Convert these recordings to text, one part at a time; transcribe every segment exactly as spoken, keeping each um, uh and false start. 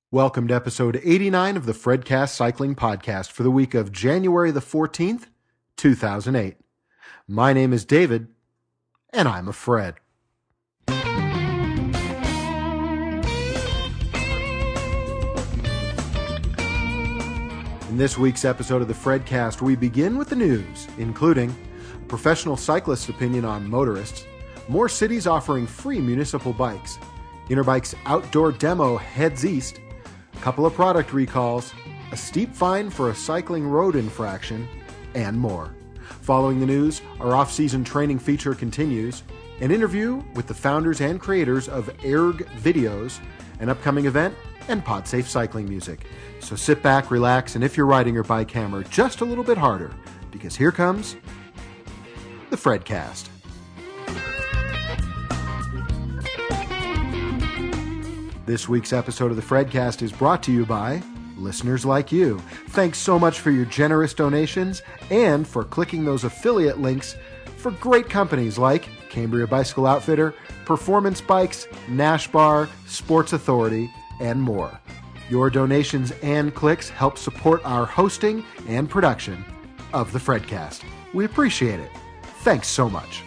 Welcome to episode eighty-nine of the Fredcast Cycling Podcast for the week of January the fourteenth, two thousand eight. My name is David, and I'm a Fred. In this week's episode of the Fredcast, we begin with the news, including a professional cyclist's opinion on motorists, more cities offering free municipal bikes, Interbike's outdoor demo heads east, a couple of product recalls, a steep fine for a cycling road infraction, and more. Following the news, our off-season training feature continues, an interview with the founders and creators of Erg Videos, an upcoming event, and PodSafe cycling music. So sit back, relax, and if you're riding your bike, hammer just a little bit harder, because here comes the Fredcast. This week's episode of the Fredcast is brought to you by listeners like you. Thanks so much for your generous donations and for clicking those affiliate links for great companies like Cambria Bicycle Outfitter, Performance Bikes, Nash Bar, Sports Authority, and more. Your donations and clicks help support our hosting and production of the Fredcast. We appreciate it. Thanks so much.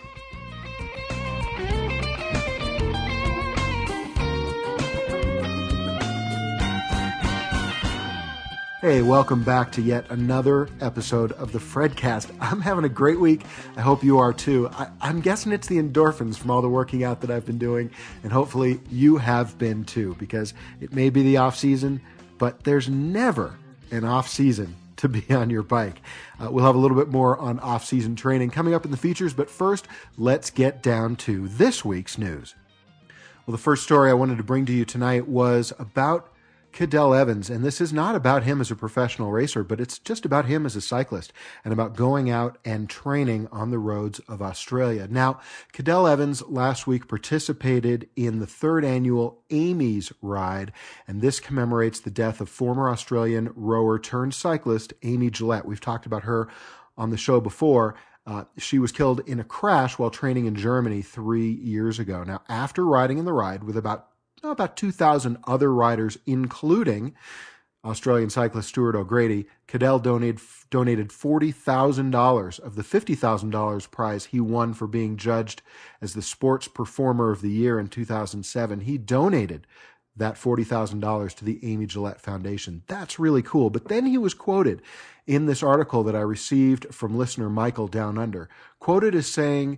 Hey, welcome back to yet another episode of the Fredcast. I'm having a great week. I hope you are too. I, I'm guessing it's the endorphins from all the working out that I've been doing, and hopefully you have been too, because it may be the off season, but there's never an off season to be on your bike. Uh, we'll have a little bit more on off season training coming up in the features, but first, let's get down to this week's news. Well, the first story I wanted to bring to you tonight was about Cadel Evans, and this is not about him as a professional racer, but it's just about him as a cyclist and about going out and training on the roads of Australia. Now, Cadel Evans last week participated in the third annual Amy's Ride, and this commemorates the death of former Australian rower turned cyclist Amy Gillette. We've talked about her on the show before. Uh, she was killed in a crash while training in Germany three years ago. Now, after riding in the ride with about about two thousand other riders, including Australian cyclist Stuart O'Grady, Cadel donated, donated forty thousand dollars of the fifty thousand dollars prize he won for being judged as the Sports Performer of the Year in two thousand seven. He donated that forty thousand dollars to the Amy Gillette Foundation. That's really cool. But then he was quoted in this article that I received from listener Michael Down Under, quoted as saying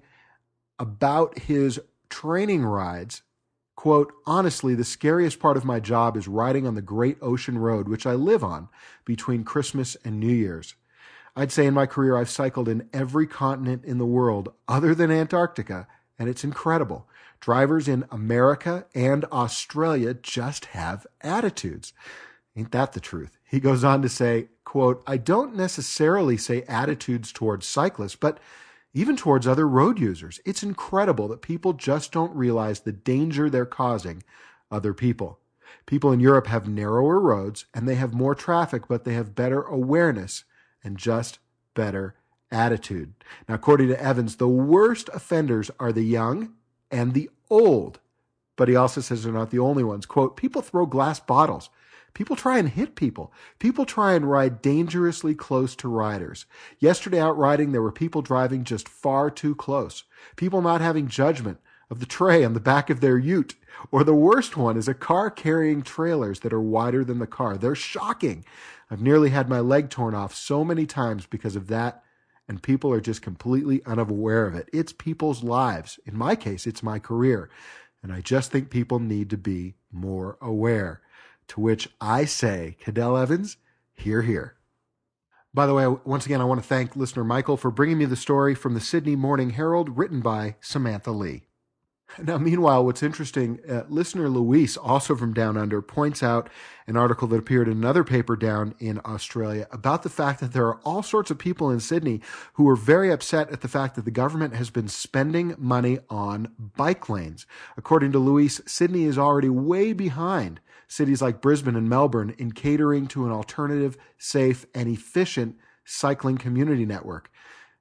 about his training rides, quote, "Honestly, the scariest part of my job is riding on the Great Ocean Road, which I live on between Christmas and New Year's. I'd say in my career I've cycled in every continent in the world other than Antarctica, and it's incredible. Drivers in America and Australia just have attitudes." Ain't that the truth? He goes on to say, quote, "I don't necessarily say attitudes towards cyclists, but even towards other road users. It's incredible that people just don't realize the danger they're causing other people. People in Europe have narrower roads and they have more traffic, but they have better awareness and just better attitude." Now, according to Evans, the worst offenders are the young and the old. But he also says they're not the only ones. Quote, "People throw glass bottles. People try and hit people. People try and ride dangerously close to riders. Yesterday out riding, there were people driving just far too close. People not having judgment of the tray on the back of their ute. Or the worst one is a car carrying trailers that are wider than the car. They're shocking. I've nearly had my leg torn off so many times because of that, and people are just completely unaware of it. It's people's lives. In my case, it's my career. And I just think people need to be more aware." To which I say, Cadel Evans, hear, hear. By the way, once again, I want to thank listener Michael for bringing me the story from the Sydney Morning Herald, written by Samantha Lee. Now, meanwhile, what's interesting, uh, listener Luis, also from Down Under, points out an article that appeared in another paper down in Australia about the fact that there are all sorts of people in Sydney who are very upset at the fact that the government has been spending money on bike lanes. According to Luis, Sydney is already way behind cities like Brisbane and Melbourne in catering to an alternative, safe, and efficient cycling community network.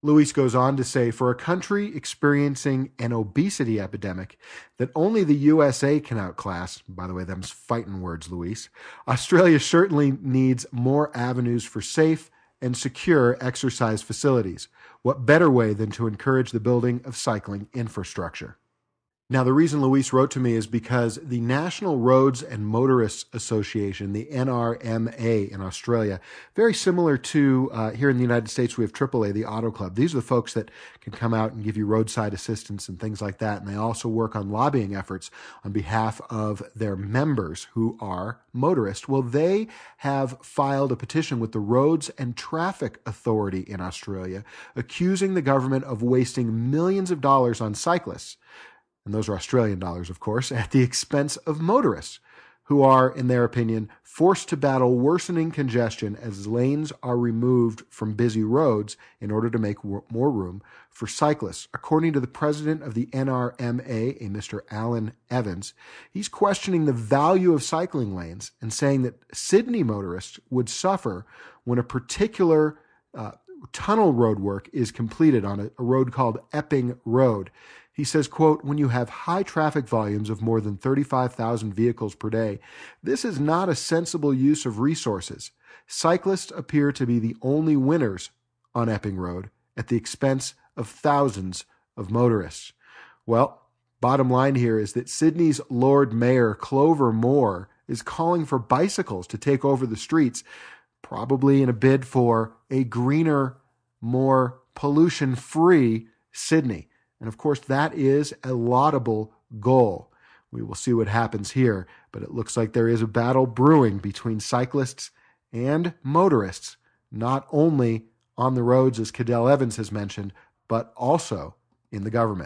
Luis goes on to say, for a country experiencing an obesity epidemic that only the U S A can outclass, by the way, them's fighting words, Luis, Australia certainly needs more avenues for safe and secure exercise facilities. What better way than to encourage the building of cycling infrastructure? Now, the reason Luis wrote to me is because the National Roads and Motorists Association, the N R M A in Australia, very similar to uh, here in the United States, we have triple A, the Auto Club. These are the folks that can come out and give you roadside assistance and things like that. And they also work on lobbying efforts on behalf of their members who are motorists. Well, they have filed a petition with the Roads and Traffic Authority in Australia, accusing the government of wasting millions of dollars on cyclists, and those are Australian dollars, of course, at the expense of motorists, who are, in their opinion, forced to battle worsening congestion as lanes are removed from busy roads in order to make more room for cyclists. According to the president of the N R M A, a Mister Alan Evans, he's questioning the value of cycling lanes and saying that Sydney motorists would suffer when a particular uh, tunnel road work is completed on a, a road called Epping Road. He says, quote, when you have high traffic volumes of more than thirty-five thousand vehicles per day, this is not a sensible use of resources. Cyclists appear to be the only winners on Epping Road at the expense of thousands of motorists. Well, bottom line here is that Sydney's Lord Mayor Clover Moore is calling for bicycles to take over the streets, probably in a bid for a greener, more pollution-free Sydney. And of course, that is a laudable goal. We will see what happens here, but it looks like there is a battle brewing between cyclists and motorists, not only on the roads, as Cadell Evans has mentioned, but also in the government.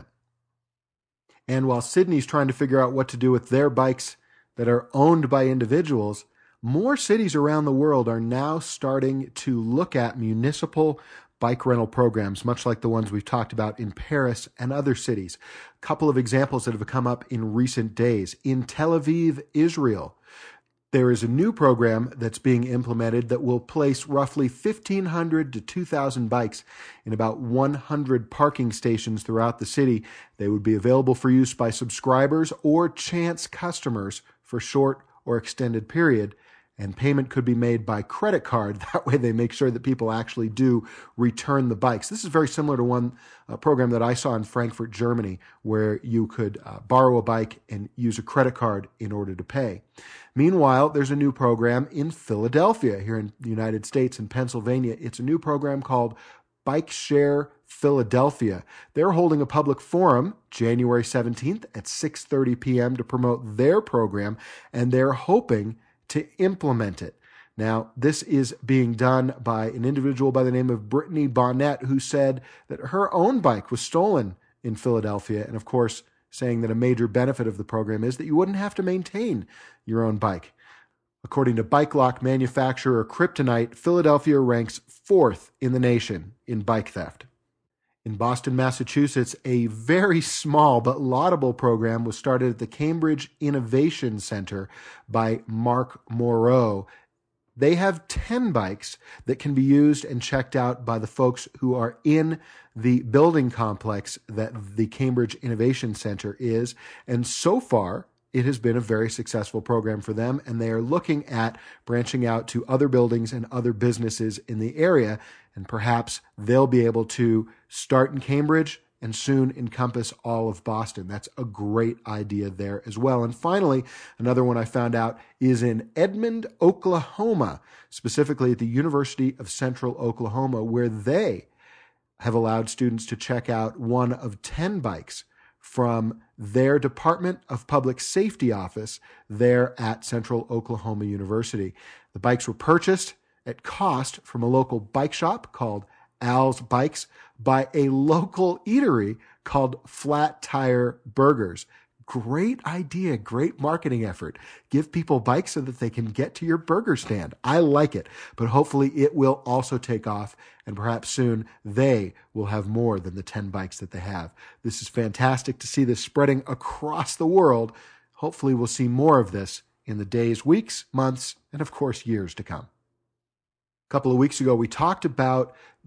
And while Sydney's trying to figure out what to do with their bikes that are owned by individuals, more cities around the world are now starting to look at municipal bike rental programs, much like the ones we've talked about in Paris and other cities. A couple of examples that have come up in recent days. In Tel Aviv, Israel, there is a new program that's being implemented that will place roughly fifteen hundred to two thousand bikes in about one hundred parking stations throughout the city. They would be available for use by subscribers or chance customers for short or extended period. And payment could be made by credit card. That way they make sure that people actually do return the bikes. This is very similar to one uh, program that I saw in Frankfurt, Germany, where you could uh, borrow a bike and use a credit card in order to pay. Meanwhile, there's a new program in Philadelphia, here in the United States, in Pennsylvania. It's a new program called Bike Share Philadelphia. They're holding a public forum January seventeenth at six thirty p.m. to promote their program, and they're hoping to implement it. Now, this is being done by an individual by the name of Brittany Bonnet, who said that her own bike was stolen in Philadelphia, and of course, saying that a major benefit of the program is that you wouldn't have to maintain your own bike. According to bike lock manufacturer Kryptonite, Philadelphia ranks fourth in the nation in bike theft. In Boston, Massachusetts, a very small but laudable program was started at the Cambridge Innovation Center by Mark Moreau. They have ten bikes that can be used and checked out by the folks who are in the building complex that the Cambridge Innovation Center is. And so far, it has been a very successful program for them, and they are looking at branching out to other buildings and other businesses in the area, and perhaps they'll be able to start in Cambridge and soon encompass all of Boston. That's a great idea there as well. And finally, another one I found out is in Edmond, Oklahoma, specifically at the University of Central Oklahoma, where they have allowed students to check out one of ten bikes from their Department of Public Safety office there at Central Oklahoma University. The bikes were purchased at cost from a local bike shop called Al's Bikes by a local eatery called Flat Tire Burgers. Great idea, great marketing effort. Give people bikes so that they can get to your burger stand. I like it, but hopefully it will also take off, and perhaps soon they will have more than the ten bikes that they have. This is fantastic to see this spreading across the world. Hopefully we'll see more of this in the days, weeks, months, and of course years to come. A couple of weeks ago, we talked about the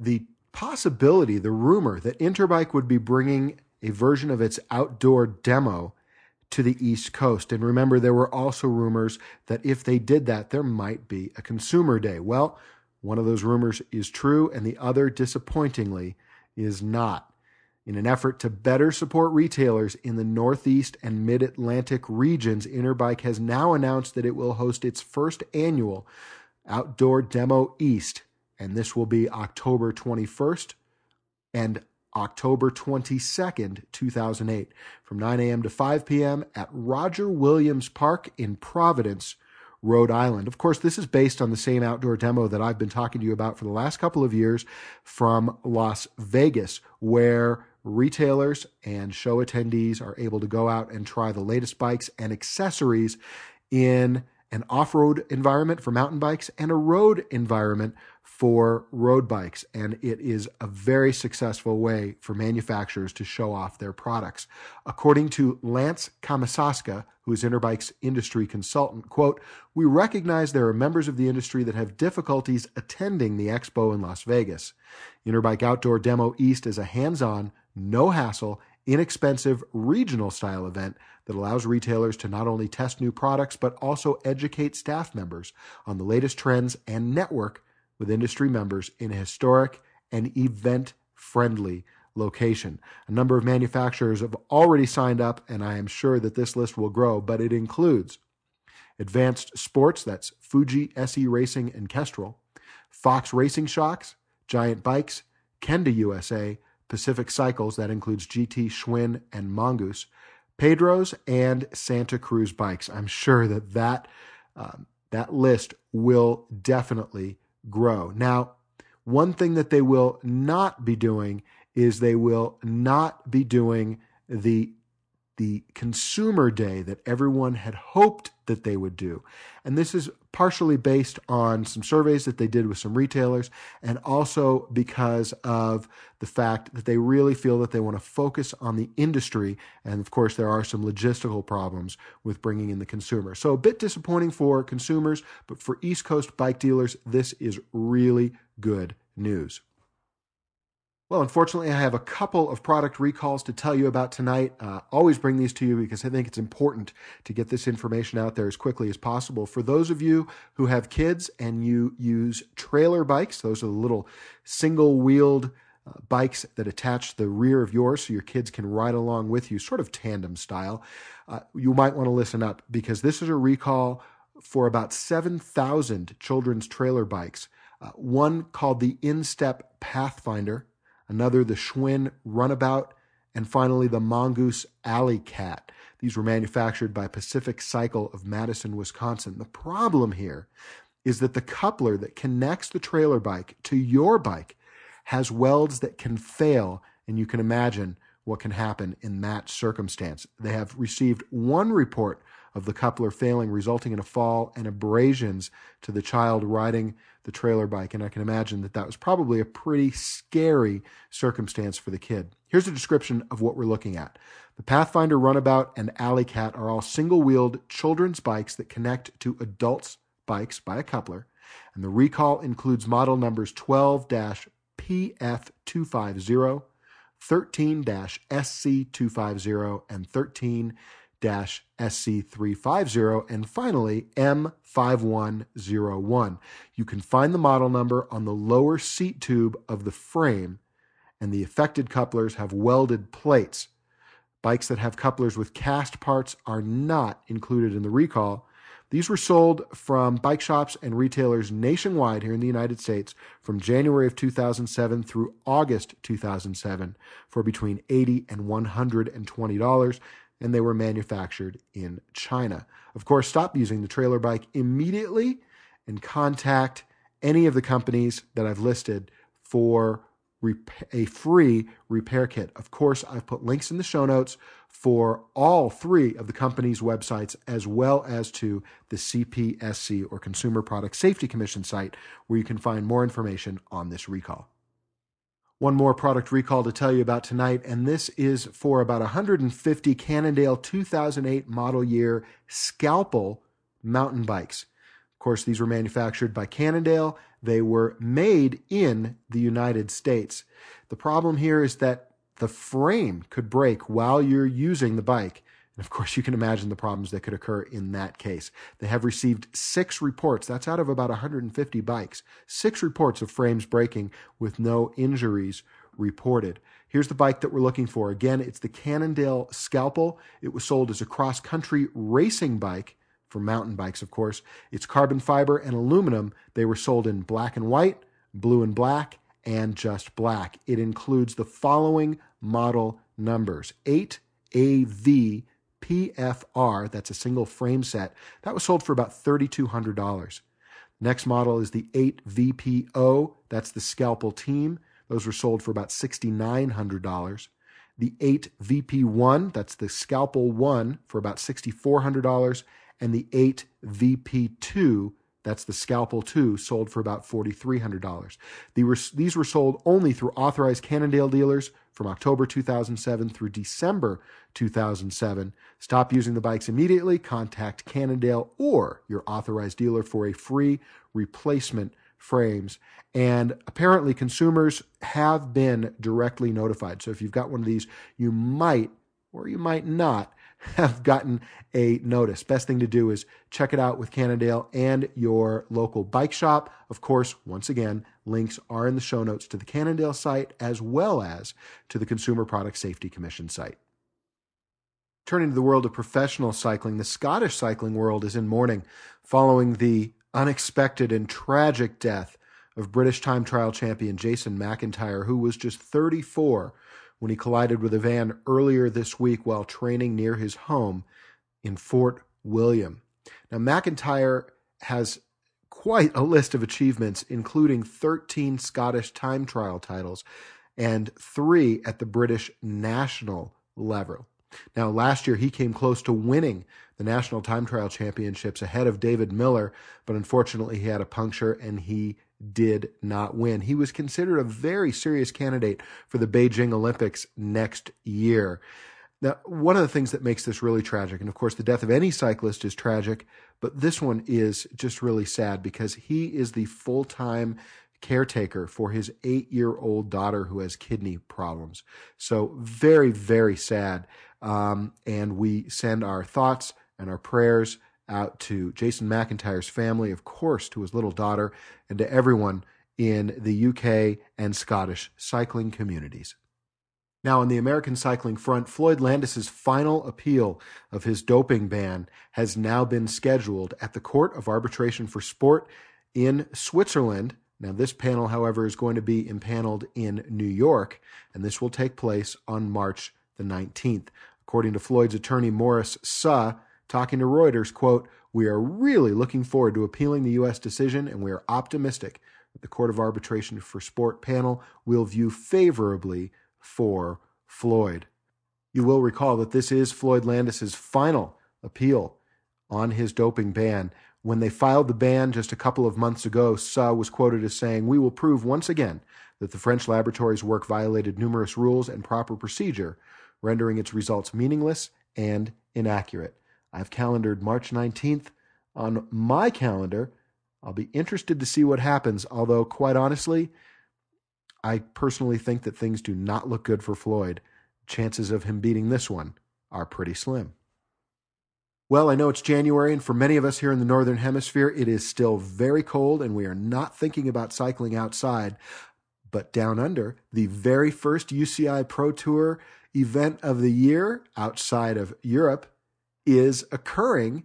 possibility, the rumor that Interbike would be bringing a version of its outdoor demo to the East Coast. And remember, there were also rumors that if they did that, there might be a consumer day. Well, one of those rumors is true, and the other, disappointingly, is not. In an effort to better support retailers in the Northeast and Mid-Atlantic regions, Interbike has now announced that it will host its first annual Outdoor Demo East, and this will be October twenty-first and October twenty-second, two thousand eight, from nine a.m. to five p.m. at Roger Williams Park in Providence, Rhode Island. Of course, this is based on the same outdoor demo that I've been talking to you about for the last couple of years from Las Vegas, where retailers and show attendees are able to go out and try the latest bikes and accessories in an off-road environment for mountain bikes and a road environment for road bikes. And it is a very successful way for manufacturers to show off their products. According to Lance Kamasaska, who is Interbike's industry consultant, quote, "We recognize there are members of the industry that have difficulties attending the expo in Las Vegas. Interbike Outdoor Demo East is a hands-on, no-hassle, inexpensive regional style event that allows retailers to not only test new products, but also educate staff members on the latest trends and network with industry members in a historic and event-friendly location." A number of manufacturers have already signed up, and I am sure that this list will grow, but it includes Advanced Sports, that's Fuji, S E Racing, and Kestrel, Fox Racing Shocks, Giant Bikes, Kenda U S A, Pacific Cycles, that includes G T, Schwinn, and Mongoose, Pedro's, and Santa Cruz Bikes. I'm sure that that, um, that list will definitely grow. Now, one thing that they will not be doing is they will not be doing the the consumer day that everyone had hoped that they would do. And this is partially based on some surveys that they did with some retailers, and also because of the fact that they really feel that they want to focus on the industry. And of course, there are some logistical problems with bringing in the consumer. So a bit disappointing for consumers, but for East Coast bike dealers, this is really good news. Well, unfortunately, I have a couple of product recalls to tell you about tonight. Uh, always bring these to you because I think it's important to get this information out there as quickly as possible. For those of you who have kids and you use trailer bikes, those are the little single-wheeled uh, bikes that attach the rear of yours so your kids can ride along with you, sort of tandem style, uh, you might want to listen up because this is a recall for about seven thousand children's trailer bikes. Uh, one called the Instep Pathfinder, another the Schwinn Runabout, and finally the Mongoose Alley Cat. These were manufactured by Pacific Cycle of Madison, Wisconsin. The problem here is that the coupler that connects the trailer bike to your bike has welds that can fail, and you can imagine what can happen in that circumstance. They have received one report of the coupler failing, resulting in a fall and abrasions to the child riding the trailer bike. And I can imagine that that was probably a pretty scary circumstance for the kid. Here's a description of what we're looking at. The Pathfinder, Runabout, and Alley Cat are all single-wheeled children's bikes that connect to adults' bikes by a coupler. And the recall includes model numbers twelve P F two fifty, thirteen S C two fifty, and thirteen S C three fifty, and finally M five one zero one. You can find the model number on the lower seat tube of the frame, and the affected couplers have welded plates. Bikes that have couplers with cast parts are not included in the recall. These were sold from bike shops and retailers nationwide here in the United States from January of two thousand seven through August two thousand seven for between eighty dollars and one hundred twenty dollars. And they were manufactured in China. Of course, stop using the trailer bike immediately and contact any of the companies that I've listed for a free repair kit. Of course, I've put links in the show notes for all three of the companies' websites, as well as to the C P S C, or Consumer Product Safety Commission site, where you can find more information on this recall. One more product recall to tell you about tonight, and this is for about one hundred fifty Cannondale two thousand eight model year Scalpel mountain bikes. Of course, these were manufactured by Cannondale. They were made in the United States. The problem here is that the frame could break while you're using the bike. And of course, you can imagine the problems that could occur in that case. They have received six reports. That's out of about one hundred fifty bikes. Six reports of frames breaking with no injuries reported. Here's the bike that we're looking for. Again, it's the Cannondale Scalpel. It was sold as a cross-country racing bike for mountain bikes, of course. It's carbon fiber and aluminum. They were sold in black and white, blue and black, and just black. It includes the following model numbers: eight A V P F R, that's a single frame set. That was sold for about three thousand two hundred dollars. Next model is the eight V P O, that's the Scalpel Team. Those were sold for about six thousand nine hundred dollars. The eight V P one, that's the Scalpel one, for about six thousand four hundred dollars. And the eight V P two, that's the Scalpel two, sold for about four thousand three hundred dollars. These were sold only through authorized Cannondale dealers from October two thousand seven through December two thousand seven. Stop using the bikes immediately. Contact Cannondale or your authorized dealer for a free replacement frames. And apparently consumers have been directly notified. So if you've got one of these, you might or you might not have gotten a notice. Best thing to do is check it out with Cannondale and your local bike shop. Of course, once again, links are in the show notes to the Cannondale site as well as to the Consumer Product Safety Commission site. Turning to the world of professional cycling, the Scottish cycling world is in mourning following the unexpected and tragic death of British time trial champion Jason McIntyre, who was just thirty-four when he collided with a van earlier this week while training near his home in Fort William. Now, McIntyre has quite a list of achievements, including thirteen Scottish time trial titles and three at the British national level. Now, last year he came close to winning the National Time Trial Championships ahead of David Miller, but unfortunately he had a puncture and he did not win. He was considered a very serious candidate for the Beijing Olympics next year. Now, one of the things that makes this really tragic, and of course the death of any cyclist is tragic, but this one is just really sad because he is the full-time caretaker for his eight-year-old daughter who has kidney problems. So very, very sad. Um, and we send our thoughts and our prayers out to Jason McIntyre's family, of course, to his little daughter, and to everyone in the U K and Scottish cycling communities. Now, on the American cycling front, Floyd Landis's final appeal of his doping ban has now been scheduled at the Court of Arbitration for Sport in Switzerland. Now, this panel, however, is going to be impaneled in New York, and this will take place on March the nineteenth. According to Floyd's attorney, Maurice Suh, talking to Reuters, quote, "We are really looking forward to appealing the U S decision, and we are optimistic that the Court of Arbitration for Sport panel will view favorably for Floyd." You will recall that this is Floyd Landis's final appeal on his doping ban. When they filed the ban just a couple of months ago, Suh was quoted as saying, "We will prove once again that the French laboratory's work violated numerous rules and proper procedure, rendering its results meaningless and inaccurate." I've calendared March nineteenth on my calendar. I'll be interested to see what happens, although quite honestly, I personally think that things do not look good for Floyd. Chances of him beating this one are pretty slim. Well, I know it's January, and for many of us here in the Northern Hemisphere, it is still very cold, and we are not thinking about cycling outside. But down under, the very first U C I Pro Tour event of the year outside of Europe is occurring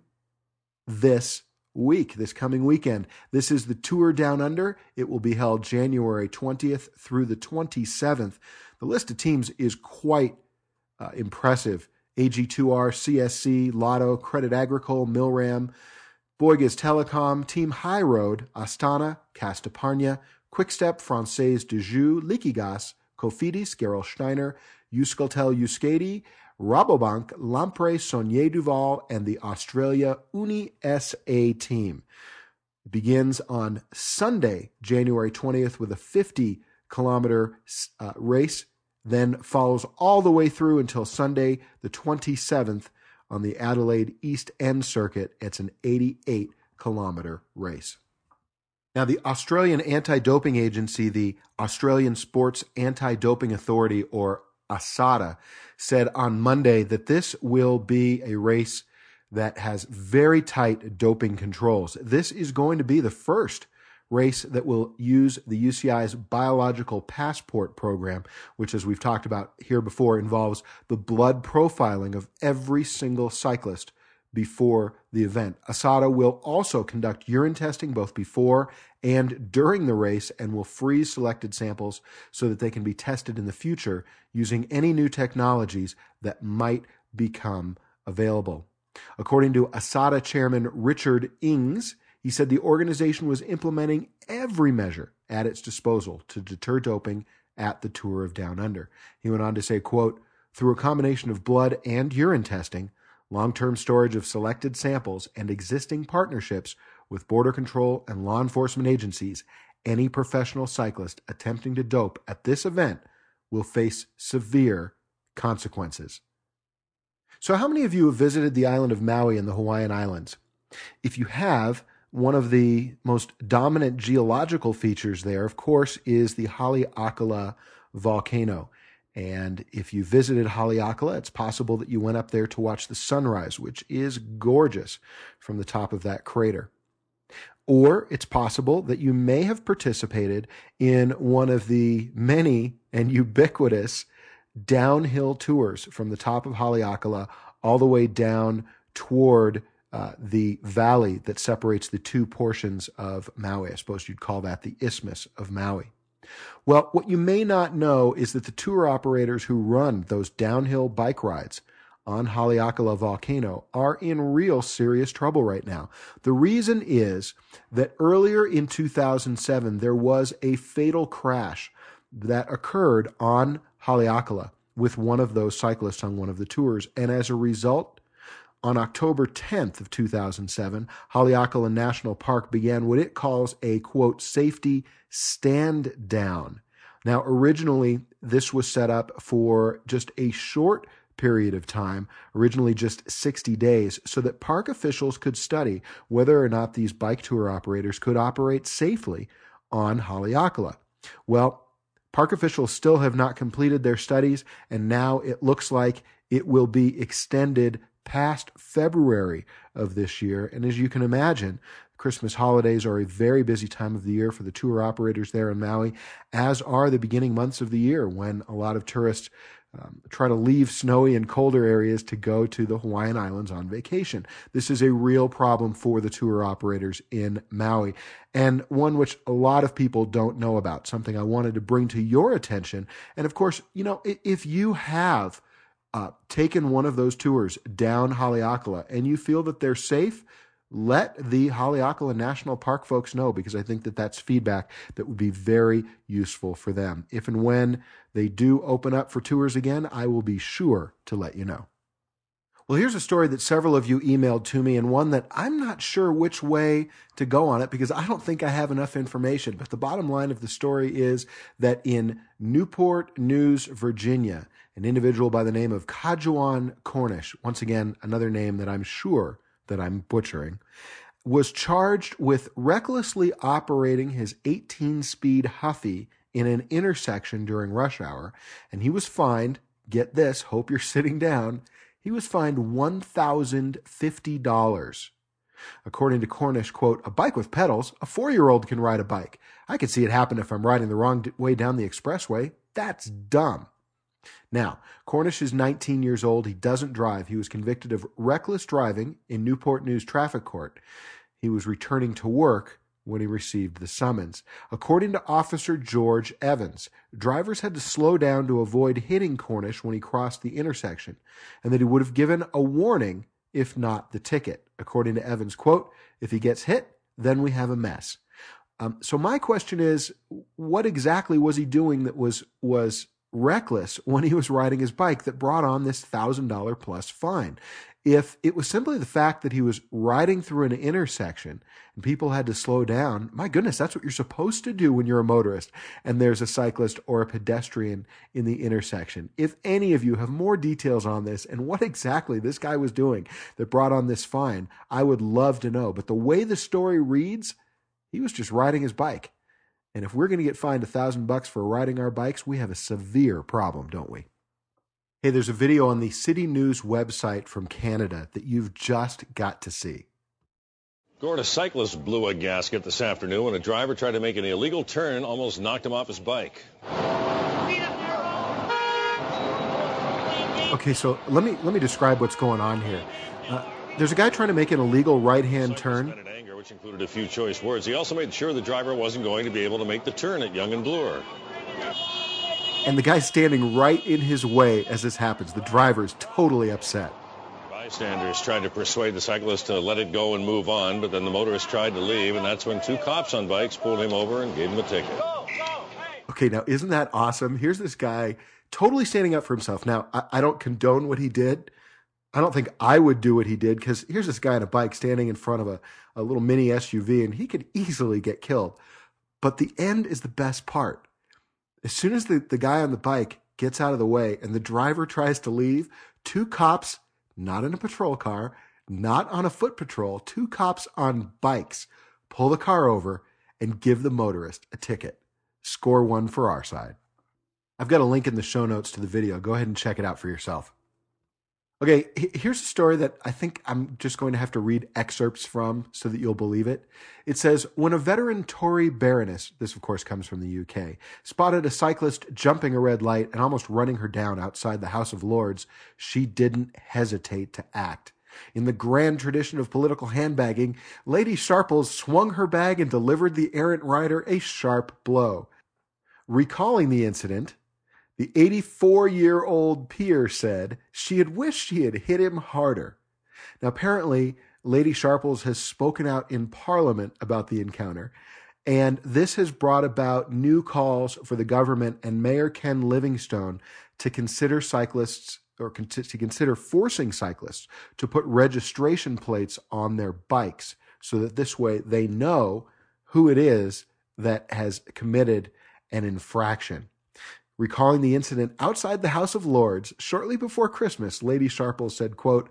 this week, this coming weekend. This is the Tour Down Under. It will be held January twentieth through the twenty-seventh. The list of teams is quite uh, impressive. A G two R, C S C, Lotto, Credit Agricole, Milram, Bouygues Telecom, Team High Road, Astana, Castaparnia, Quickstep, Française de Joux, Liquigas, Cofidis, Gerolsteiner, Euskaltel Euskadi, Rabobank, Lampre, Saunier Duval, and the Australia Uni S A team. It begins on Sunday, January twentieth, with a fifty-kilometer uh, race, then follows all the way through until Sunday, the twenty-seventh, on the Adelaide East End circuit. It's an eighty-eight kilometer race. Now, the Australian Anti-Doping Agency, the Australian Sports Anti-Doping Authority, or ASADA, said on Monday that this will be a race that has very tight doping controls. This is going to be the first race that will use the U C I's Biological Passport program, which, as we've talked about here before, involves the blood profiling of every single cyclist before the event. ASADA will also conduct urine testing both before and during the race and will freeze selected samples so that they can be tested in the future using any new technologies that might become available. According to ASADA Chairman Richard Ings, he said the organization was implementing every measure at its disposal to deter doping at the Tour of Down Under. He went on to say, quote, "Through a combination of blood and urine testing, long-term storage of selected samples, and existing partnerships with border control and law enforcement agencies, any professional cyclist attempting to dope at this event will face severe consequences." So how many of you have visited the island of Maui in the Hawaiian Islands? If you have, one of the most dominant geological features there, of course, is the Haleakala volcano. And if you visited Haleakala, it's possible that you went up there to watch the sunrise, which is gorgeous from the top of that crater. Or it's possible that you may have participated in one of the many and ubiquitous downhill tours from the top of Haleakala all the way down toward uh, the valley that separates the two portions of Maui. I suppose you'd call that the Isthmus of Maui. Well, what you may not know is that the tour operators who run those downhill bike rides on Haleakala volcano are in real serious trouble right now. The reason is that earlier in two thousand seven, there was a fatal crash that occurred on Haleakala with one of those cyclists on one of the tours. And as a result, on October tenth of two thousand seven, Haleakala National Park began what it calls a, quote, safety stand down. Now, originally, this was set up for just a short period of time, originally just sixty days, so that park officials could study whether or not these bike tour operators could operate safely on Haleakala. Well, park officials still have not completed their studies, and now it looks like it will be extended past February of this year. And as you can imagine, Christmas holidays are a very busy time of the year for the tour operators there in Maui, as are the beginning months of the year when a lot of tourists um, try to leave snowy and colder areas to go to the Hawaiian Islands on vacation. This is a real problem for the tour operators in Maui, and one which a lot of people don't know about, something I wanted to bring to your attention. And of course, you know, if you have uh, taken one of those tours down Haleakala and you feel that they're safe, let the Haleakala National Park folks know, because I think that that's feedback that would be very useful for them. If and when they do open up for tours again, I will be sure to let you know. Well, here's a story that several of you emailed to me, and one that I'm not sure which way to go on it because I don't think I have enough information. But the bottom line of the story is that in Newport News, Virginia, an individual by the name of Kajuan Cornish, once again, another name that I'm sure that I'm butchering, was charged with recklessly operating his eighteen-speed Huffy in an intersection during rush hour, and he was fined, get this, hope you're sitting down, he was fined one thousand fifty dollars. According to Cornish, quote, "A bike with pedals, a four-year-old can ride a bike. I could see it happen if I'm riding the wrong way down the expressway. That's dumb." Now, Cornish is nineteen years old. He doesn't drive. He was convicted of reckless driving in Newport News Traffic Court. He was returning to work when he received the summons. According to Officer George Evans, drivers had to slow down to avoid hitting Cornish when he crossed the intersection, and that he would have given a warning if not the ticket. According to Evans, quote, "If he gets hit, then we have a mess." Um, so my question is, what exactly was he doing that was was reckless when he was riding his bike that brought on this one thousand dollars plus fine? If it was simply the fact that he was riding through an intersection and people had to slow down, my goodness, that's what you're supposed to do when you're a motorist and there's a cyclist or a pedestrian in the intersection. If any of you have more details on this and what exactly this guy was doing that brought on this fine, I would love to know. But the way the story reads, he was just riding his bike. And if we're going to get fined a thousand bucks for riding our bikes, we have a severe problem, don't we? Hey, there's a video on the City News website from Canada that you've just got to see. Gord, a cyclist blew a gasket this afternoon when a driver tried to make an illegal turn, almost knocked him off his bike. Okay, so let me let me describe what's going on here. Uh, there's a guy trying to make an illegal right-hand turn. Anger, which included a few choice words. He also made sure the driver wasn't going to be able to make the turn at Yonge and Bloor. And the guy's standing right in his way as this happens. The driver is totally upset. Bystanders tried to persuade the cyclist to let it go and move on, but then the motorist tried to leave, and that's when two cops on bikes pulled him over and gave him a ticket. Okay, now isn't that awesome? Here's this guy totally standing up for himself. Now, I, I don't condone what he did. I don't think I would do what he did, because here's this guy on a bike standing in front of a, a little mini S U V, and he could easily get killed. But the end is the best part. As soon as the, the guy on the bike gets out of the way and the driver tries to leave, two cops, not in a patrol car, not on a foot patrol, two cops on bikes pull the car over and give the motorist a ticket. Score one for our side. I've got a link in the show notes to the video. Go ahead and check it out for yourself. Okay, here's a story that I think I'm just going to have to read excerpts from so that you'll believe it. It says, when a veteran Tory baroness, this of course comes from the U K, spotted a cyclist jumping a red light and almost running her down outside the House of Lords, she didn't hesitate to act. In the grand tradition of political handbagging, Lady Sharples swung her bag and delivered the errant rider a sharp blow. Recalling the incident, the eighty-four-year-old peer said she had wished she had hit him harder. Now, apparently, Lady Sharples has spoken out in Parliament about the encounter, and this has brought about new calls for the government and Mayor Ken Livingstone to consider cyclists or con- to consider forcing cyclists to put registration plates on their bikes so that this way they know who it is that has committed an infraction. Recalling the incident outside the House of Lords shortly before Christmas, Lady Sharples said, quote,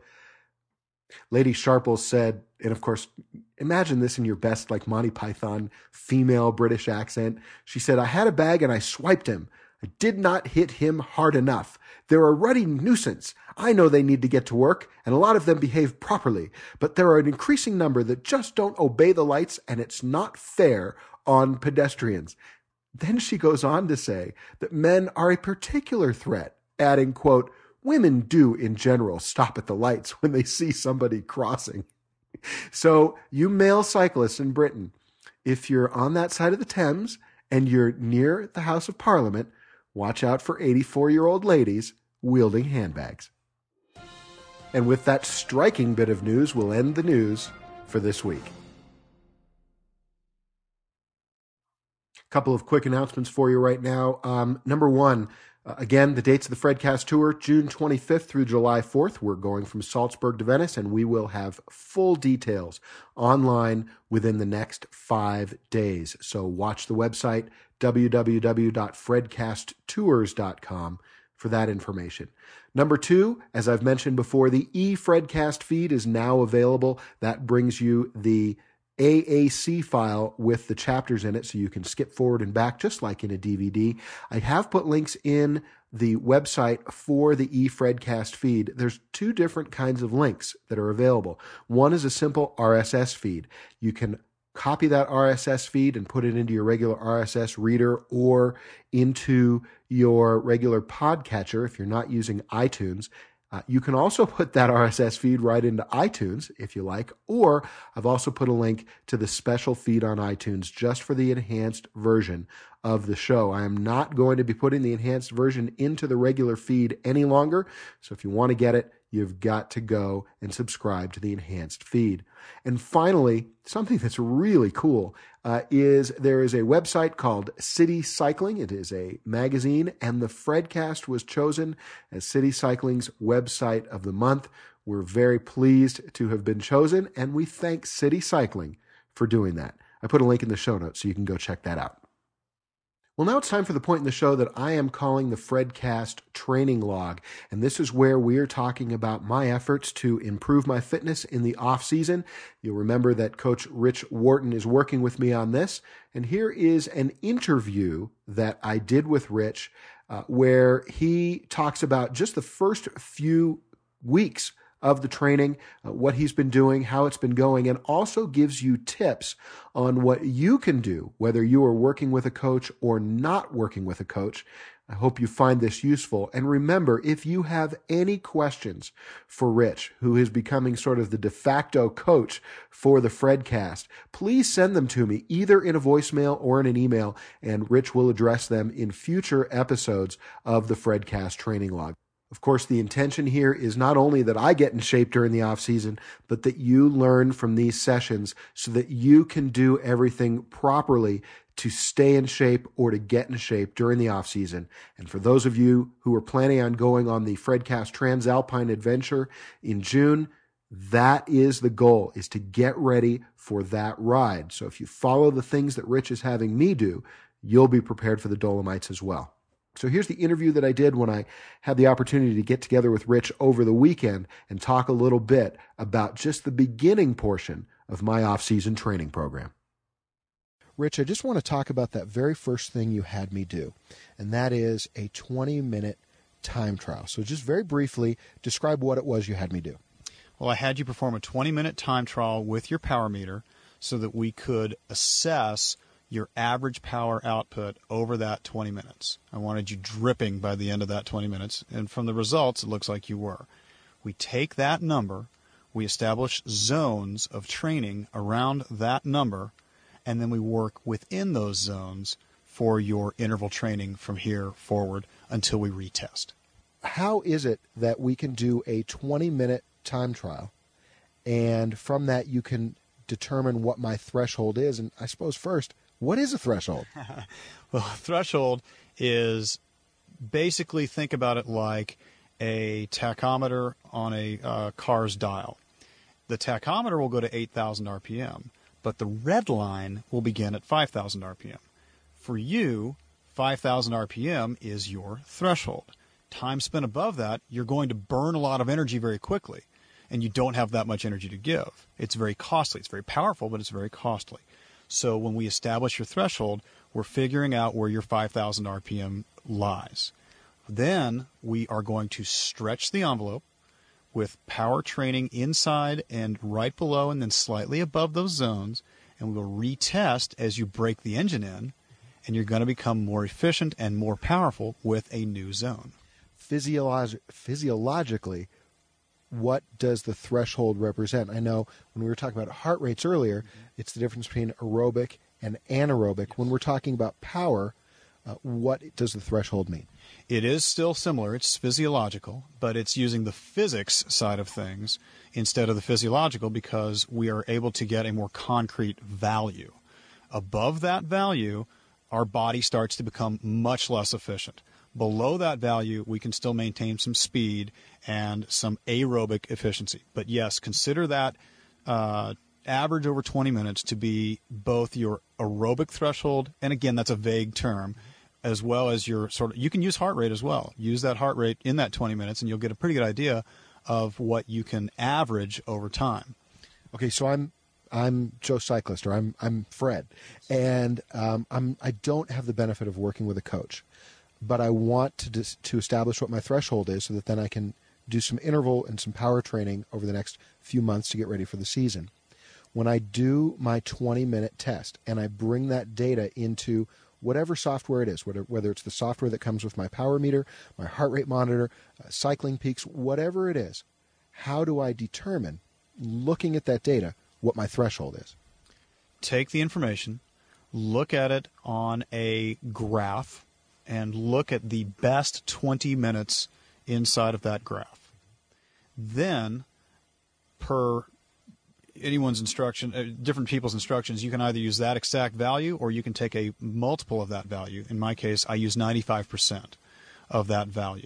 Lady Sharples said, and of course, imagine this in your best, like Monty Python, female British accent. She said, I had a bag and I swiped him. I did not hit him hard enough. They're a ruddy nuisance. I know they need to get to work, and a lot of them behave properly, but there are an increasing number that just don't obey the lights, and it's not fair on pedestrians. Then she goes on to say that men are a particular threat, adding, quote, women do in general stop at the lights when they see somebody crossing. So you male cyclists in Britain, if you're on that side of the Thames and you're near the House of Parliament, watch out for eighty-four-year-old ladies wielding handbags. And with that striking bit of news, we'll end the news for this week. Couple of quick announcements for you right now. Um, number one, uh, again, the dates of the Fredcast Tour, June twenty-fifth through July fourth. We're going from Salzburg to Venice, and we will have full details online within the next five days. So watch the website, w w w dot fredcast tours dot com, for that information. Number two, as I've mentioned before, the eFredcast feed is now available. That brings you the A A C file with the chapters in it, so you can skip forward and back just like in a D V D. I have put links in the website for the eFredcast feed. There's two different kinds of links that are available. One is a simple R S S feed. You can copy that R S S feed and put it into your regular R S S reader or into your regular podcatcher if you're not using iTunes. Uh, you can also put that R S S feed right into iTunes if you like, or I've also put a link to the special feed on iTunes just for the enhanced version of the show. I am not going to be putting the enhanced version into the regular feed any longer, so if you want to get it, you've got to go and subscribe to the enhanced feed. And finally, something that's really cool uh, is there is a website called City Cycling. It is a magazine, and the Fredcast was chosen as City Cycling's website of the month. We're very pleased to have been chosen, and we thank City Cycling for doing that. I put a link in the show notes so you can go check that out. Well, now it's time for the point in the show that I am calling the Fredcast Training Log, and this is where we are talking about my efforts to improve my fitness in the off-season. You'll remember that Coach Rich Wharton is working with me on this, and here is an interview that I did with Rich uh, where he talks about just the first few weeks of the training, uh, what he's been doing, how it's been going, and also gives you tips on what you can do, whether you are working with a coach or not working with a coach. I hope you find this useful. And remember, if you have any questions for Rich, who is becoming sort of the de facto coach for the Fredcast, please send them to me either in a voicemail or in an email, and Rich will address them in future episodes of the Fredcast Training Log. Of course, the intention here is not only that I get in shape during the off season, but that you learn from these sessions so that you can do everything properly to stay in shape or to get in shape during the off season. And for those of you who are planning on going on the Fredcast Transalpine Adventure in June, that is the goal, is to get ready for that ride. So if you follow the things that Rich is having me do, you'll be prepared for the Dolomites as well. So here's the interview that I did when I had the opportunity to get together with Rich over the weekend and talk a little bit about just the beginning portion of my off-season training program. Rich, I just want to talk about that very first thing you had me do, and that is a twenty-minute time trial. So just very briefly, describe what it was you had me do. Well, I had you perform a twenty-minute time trial with your power meter so that we could assess your average power output over that twenty minutes. I wanted you dripping by the end of that twenty minutes, and from the results, it looks like you were. We take that number, we establish zones of training around that number, and then we work within those zones for your interval training from here forward until we retest. How is it that we can do a twenty-minute time trial, and from that you can determine what my threshold is? And I suppose first, what is a threshold? Well, a threshold is basically, think about it like a tachometer on a uh, car's dial. The tachometer will go to eight thousand R P M, but the red line will begin at five thousand R P M. For you, five thousand R P M is your threshold. Time spent above that, you're going to burn a lot of energy very quickly, and you don't have that much energy to give. It's very costly. It's very powerful, but it's very costly. So when we establish your threshold, we're figuring out where your five thousand R P M lies. Then we are going to stretch the envelope with power training inside and right below and then slightly above those zones, and we will retest as you break the engine in, and you're going to become more efficient and more powerful with a new zone. Physiolog- physiologically, what does the threshold represent? I know when we were talking about heart rates earlier, mm-hmm. it's the difference between aerobic and anaerobic. Yes. When we're talking about power, uh, what does the threshold mean? It is still similar. It's physiological, but it's using the physics side of things instead of the physiological because we are able to get a more concrete value. Above that value, our body starts to become much less efficient. Below that value, we can still maintain some speed and some aerobic efficiency. But yes, consider that uh, average over twenty minutes to be both your aerobic threshold, and again, that's a vague term, as well as your sort of, you can use heart rate as well. Use that heart rate in that twenty minutes, and you'll get a pretty good idea of what you can average over time. Okay, so I'm I'm Joe Cyclist, or I'm I'm Fred, and um, I'm I don't have the benefit of working with a coach, but I want to dis- to establish what my threshold is so that then I can do some interval and some power training over the next few months to get ready for the season. When I do my twenty-minute test and I bring that data into whatever software it is, whether, whether it's the software that comes with my power meter, my heart rate monitor, uh, Cycling Peaks, whatever it is, how do I determine, looking at that data, what my threshold is? Take the information, look at it on a graph, and look at the best twenty minutes inside of that graph. Then, per anyone's instruction, uh, different people's instructions, you can either use that exact value or you can take a multiple of that value. In my case, I use ninety-five percent of that value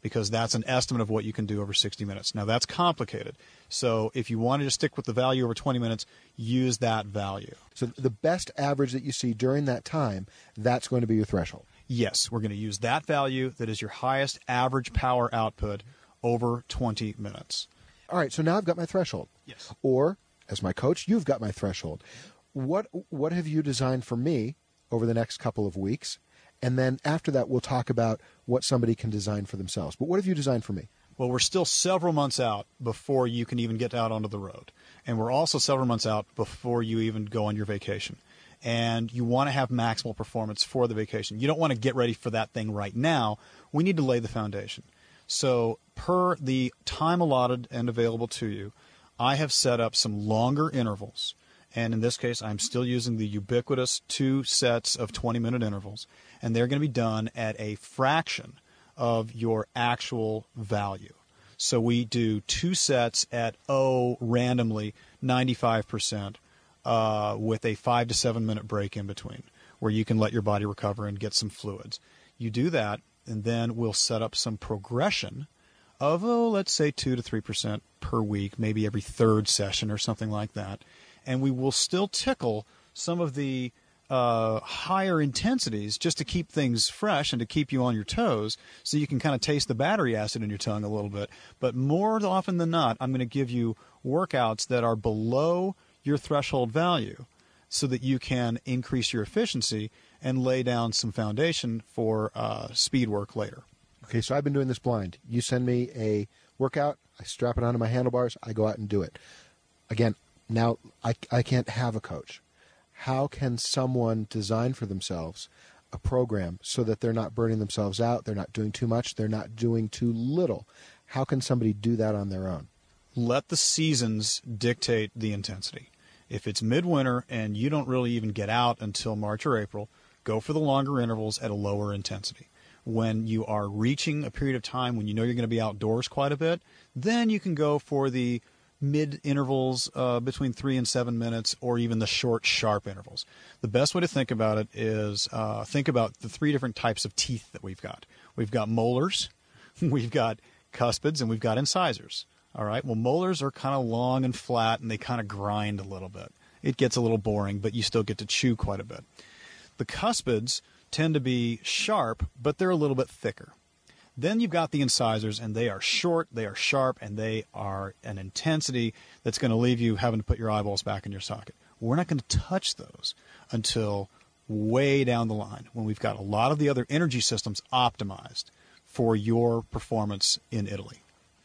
because that's an estimate of what you can do over sixty minutes. Now, that's complicated. So if you wanted to stick with the value over twenty minutes, use that value. So the best average that you see during that time, that's going to be your threshold. Yes, we're going to use that value that is your highest average power output over twenty minutes. All right, so now I've got my threshold. Yes. Or, as my coach, you've got my threshold. What what have you designed for me over the next couple of weeks? And then after that, we'll talk about what somebody can design for themselves. But what have you designed for me? Well, we're still several months out before you can even get out onto the road. And we're also several months out before you even go on your vacation. And you want to have maximal performance for the vacation. You don't want to get ready for that thing right now. We need to lay the foundation. So per the time allotted and available to you, I have set up some longer intervals. And in this case, I'm still using the ubiquitous two sets of twenty-minute intervals. And they're going to be done at a fraction of your actual value. So we do two sets at, oh, randomly, ninety-five percent uh, with a five to seven minute break in between where you can let your body recover and get some fluids. You do that, and then we'll set up some progression of, oh, let's say two to three percent per week, maybe every third session or something like that. And we will still tickle some of the uh, higher intensities just to keep things fresh and to keep you on your toes so you can kind of taste the battery acid in your tongue a little bit. But more often than not, I'm going to give you workouts that are below your threshold value so that you can increase your efficiency and lay down some foundation for uh, speed work later. Okay, so I've been doing this blind. You send me a workout, I strap it onto my handlebars, I go out and do it. Again, now I, I can't have a coach. How can someone design for themselves a program so that they're not burning themselves out, they're not doing too much, they're not doing too little? How can somebody do that on their own? Let the seasons dictate the intensity. If it's midwinter and you don't really even get out until March or April, go for the longer intervals at a lower intensity. When you are reaching a period of time when you know you're going to be outdoors quite a bit, then you can go for the mid intervals uh, between three and seven minutes, or even the short, sharp intervals. The best way to think about it is uh, think about the three different types of teeth that we've got. We've got molars, we've got cuspids, and we've got incisors. All right. Well, molars are kind of long and flat, and they kind of grind a little bit. It gets a little boring, but you still get to chew quite a bit. The cuspids tend to be sharp, but they're a little bit thicker. Then you've got the incisors, and they are short, they are sharp, and they are an intensity that's going to leave you having to put your eyeballs back in your socket. We're not going to touch those until way down the line when we've got a lot of the other energy systems optimized for your performance in Italy.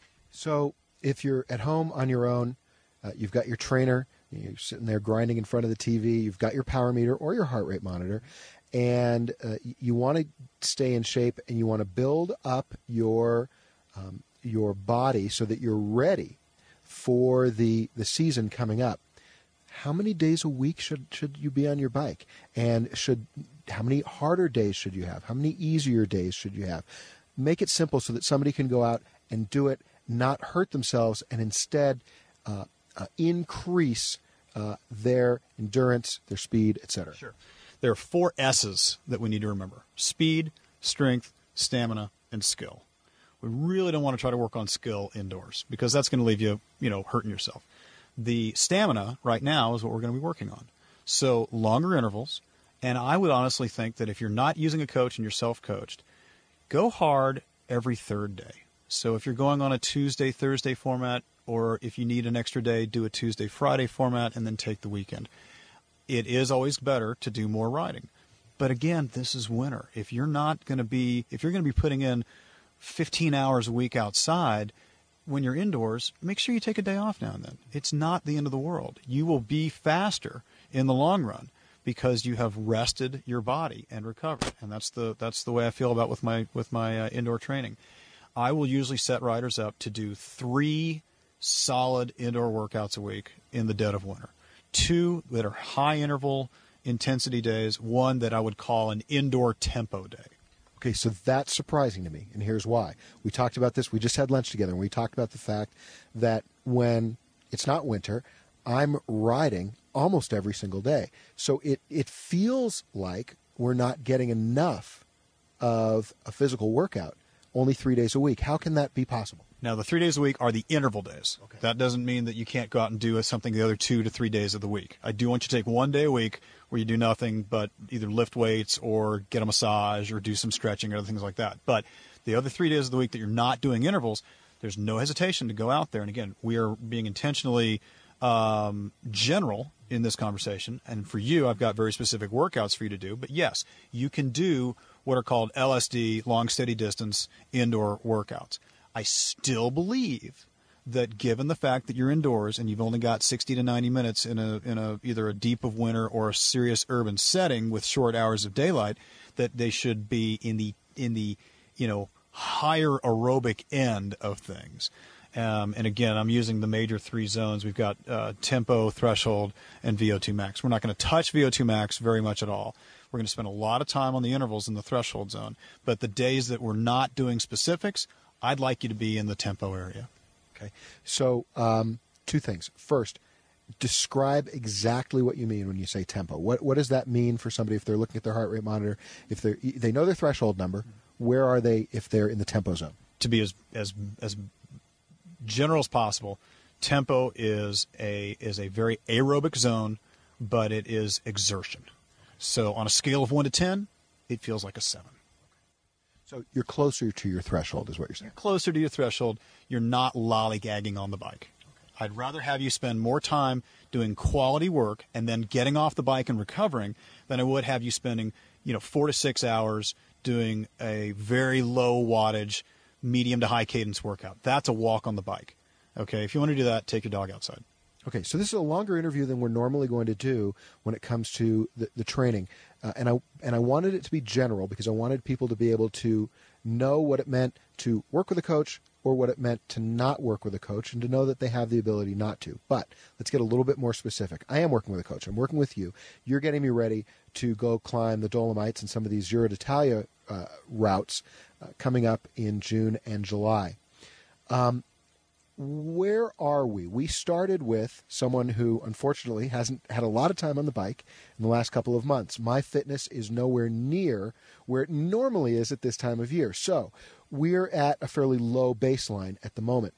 So if you're at home on your own, uh, you've got your trainer, you're sitting there grinding in front of the T V, you've got your power meter or your heart rate monitor, and uh, you want to stay in shape and you want to build up your um, your body so that you're ready for the the season coming up. How many days a week should should you be on your bike? And should how many harder days should you have? How many easier days should you have? Make it simple so that somebody can go out and do it, not hurt themselves, and instead uh, uh, increase uh, their endurance, their speed, et cetera. Sure. There are four S's that we need to remember: speed, strength, stamina, and skill. We really don't want to try to work on skill indoors because that's going to leave you, you know, hurting yourself. The stamina right now is what we're going to be working on. So longer intervals, and I would honestly think that if you're not using a coach and you're self-coached, go hard every third day. So if you're going on a Tuesday, Thursday format, or if you need an extra day, do a Tuesday, Friday format, and then take the weekend. It is always better to do more riding. But again, this is winter. If you're not going to be, if you're going to be putting in fifteen hours a week outside, when you're indoors, make sure you take a day off now and then. It's not the end of the world. You will be faster in the long run because you have rested your body and recovered. And that's the that's the way I feel about with my with my uh, indoor training. I will usually set riders up to do three solid indoor workouts a week in the dead of winter. Two that are high interval intensity days, one that I would call an indoor tempo day. Okay, so that's surprising to me, and here's why. We talked about this. We just had lunch together, and we talked about the fact that when it's not winter, I'm riding almost every single day. So it, it feels like we're not getting enough of a physical workout, only three days a week. How can that be possible? Now, the three days a week are the interval days. Okay. That doesn't mean that you can't go out and do something the other two to three days of the week. I do want you to take one day a week where you do nothing but either lift weights or get a massage or do some stretching or other things like that. But the other three days of the week that you're not doing intervals, there's no hesitation to go out there. And again, we are being intentionally um, general in this conversation. And for you, I've got very specific workouts for you to do. But yes, you can do what are called L S D, long steady distance indoor workouts. I still believe that given the fact that you're indoors and you've only got sixty to ninety minutes in a in a either a deep of winter or a serious urban setting with short hours of daylight, that they should be in the in the you know higher aerobic end of things. Um, and again, I'm using the major three zones. We've got uh, tempo, threshold, and V O two max. We're not going to touch V O two max very much at all. We're going to spend a lot of time on the intervals in the threshold zone. But the days that we're not doing specifics, I'd like you to be in the tempo area. Okay. So um, two things. First, describe exactly what you mean when you say tempo. What what does that mean for somebody if they're looking at their heart rate monitor? If they they know their threshold number, where are they if they're in the tempo zone? To be as as as general as possible, tempo is a is a very aerobic zone, but it is exertion. So on a scale of one to ten, it feels like a seven. So you're closer to your threshold, is what you're saying. You're closer to your threshold. You're not lollygagging on the bike. Okay. I'd rather have you spend more time doing quality work and then getting off the bike and recovering than I would have you spending, you know, four to six hours doing a very low wattage, medium to high cadence workout. That's a walk on the bike. Okay, if you want to do that, take your dog outside. Okay, so this is a longer interview than we're normally going to do when it comes to the, the training. Uh, and I and I wanted it to be general because I wanted people to be able to know what it meant to work with a coach or what it meant to not work with a coach and to know that they have the ability not to. But let's get a little bit more specific. I am working with a coach. I'm working with you. You're getting me ready to go climb the Dolomites and some of these Giro d'Italia uh, routes uh, coming up in June and July. Um, where are we? We started with someone who, unfortunately, hasn't had a lot of time on the bike in the last couple of months. My fitness is nowhere near where it normally is at this time of year. So we're at a fairly low baseline at the moment.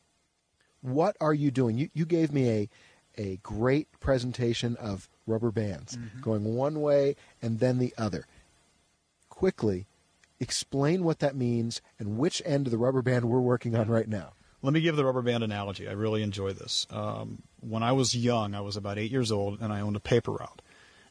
What are you doing? You, you gave me a, a great presentation of rubber bands, mm-hmm. going one way and then the other. Quickly, explain what that means and which end of the rubber band we're working on right now. Let me give the rubber band analogy. I really enjoy this. Um, when I was young, I was about eight years old, and I owned a paper route.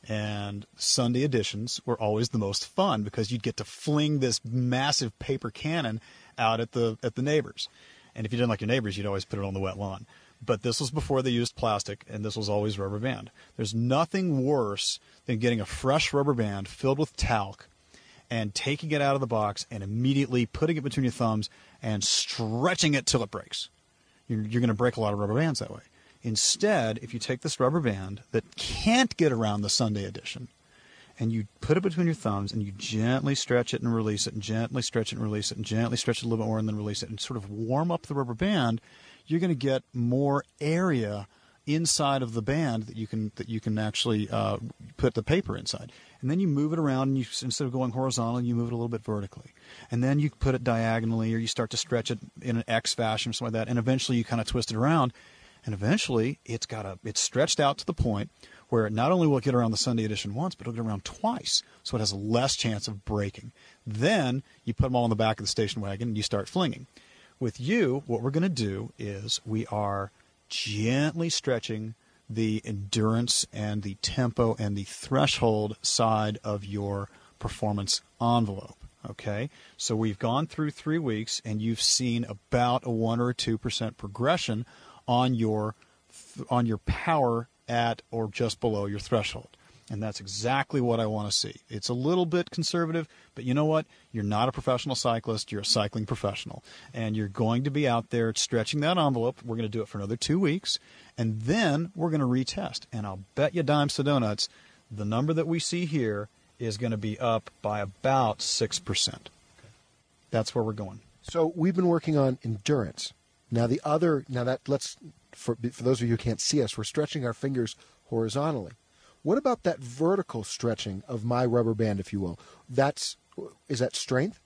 And Sunday editions were always the most fun because you'd get to fling this massive paper cannon out at the at the neighbors. And if you didn't like your neighbors, you'd always put it on the wet lawn. But this was before they used plastic, and this was always rubber band. There's nothing worse than getting a fresh rubber band filled with talc and taking it out of the box and immediately putting it between your thumbs and stretching it till it breaks. You're, you're going to break a lot of rubber bands that way. Instead, if you take this rubber band that can't get around the Sunday edition and you put it between your thumbs and you gently stretch it and release it and gently stretch it and release it and gently stretch it a little bit more and then release it and sort of warm up the rubber band, you're going to get more area inside of the band that you can that you can actually uh, put the paper inside. And then you move it around, and you, instead of going horizontally, you move it a little bit vertically. And then you put it diagonally, or you start to stretch it in an X fashion or something like that, and eventually you kind of twist it around, and eventually it's got a it's stretched out to the point where not only will it get around the Sunday edition once, but it'll get around twice, so it has less chance of breaking. Then you put them all in the back of the station wagon, and you start flinging. With you, what we're going to do is we are gently stretching the endurance and the tempo and the threshold side of your performance envelope. Okay, so we've gone through three weeks and you've seen about a one or a two percent progression on your on your power at or just below your threshold. And that's exactly what I want to see. It's a little bit conservative, but you know what? You're not a professional cyclist. You're a cycling professional. And you're going to be out there stretching that envelope. We're going to do it for another two weeks. And then we're going to retest. And I'll bet you dimes to donuts, the number that we see here is going to be up by about six percent. Okay. That's where we're going. So we've been working on endurance. Now the other, now that let's, for, for those of you who can't see us, we're stretching our fingers horizontally. What about that vertical stretching of my rubber band, if you will? That's is that strength?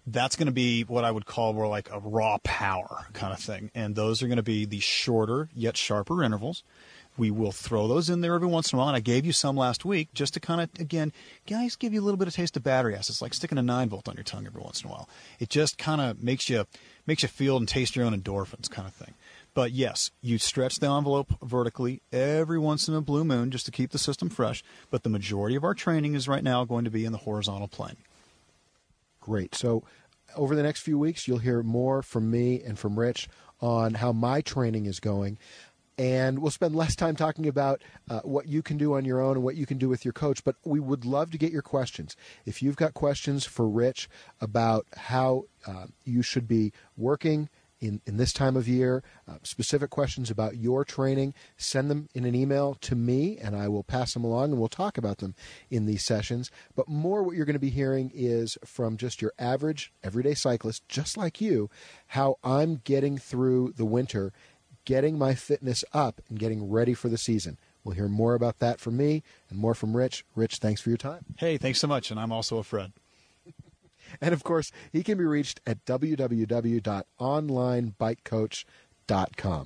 That's going to be what I would call more like a raw power kind of thing. And those are going to be the shorter yet sharper intervals. We will throw those in there every once in a while. And I gave you some last week just to kind of, again, guys, give you a little bit of taste of battery acid. It's like sticking a nine volt on your tongue every once in a while. It just kind of makes you makes you feel and taste your own endorphins kind of thing. But yes, you stretch the envelope vertically every once in a blue moon just to keep the system fresh. But the majority of our training is right now going to be in the horizontal plane. Great. So over the next few weeks, you'll hear more from me and from Rich on how my training is going. And we'll spend less time talking about uh, what you can do on your own and what you can do with your coach. But we would love to get your questions. If you've got questions for Rich about how uh, you should be working in, in this time of year, uh, specific questions about your training, send them in an email to me, and I will pass them along, and we'll talk about them in these sessions. But more what you're going to be hearing is from just your average, everyday cyclist, just like you, how I'm getting through the winter, getting my fitness up, and getting ready for the season. We'll hear more about that from me and more from Rich. Rich, thanks for your time. Hey, thanks so much, and I'm also a Fred. And, of course, he can be reached at w w w dot online bike coach dot com.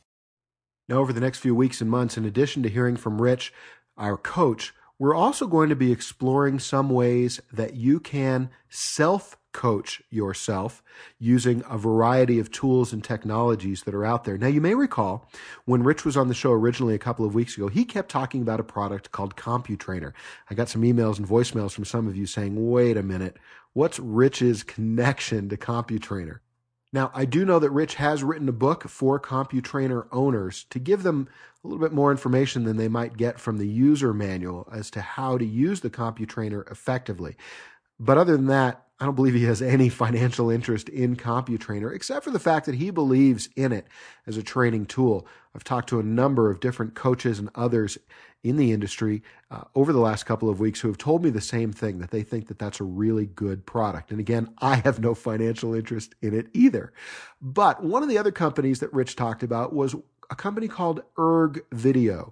Now, over the next few weeks and months, in addition to hearing from Rich, our coach, we're also going to be exploring some ways that you can self-coach yourself using a variety of tools and technologies that are out there. Now, you may recall when Rich was on the show originally a couple of weeks ago, he kept talking about a product called CompuTrainer. I got some emails and voicemails from some of you saying, wait a minute, what's Rich's connection to CompuTrainer? Now, I do know that Rich has written a book for CompuTrainer owners to give them a little bit more information than they might get from the user manual as to how to use the CompuTrainer effectively. But other than that, I don't believe he has any financial interest in CompuTrainer, except for the fact that he believes in it as a training tool. I've talked to a number of different coaches and others in the industry uh, over the last couple of weeks who have told me the same thing, that they think that that's a really good product. And again, I have no financial interest in it either. But one of the other companies that Rich talked about was a company called Erg Video.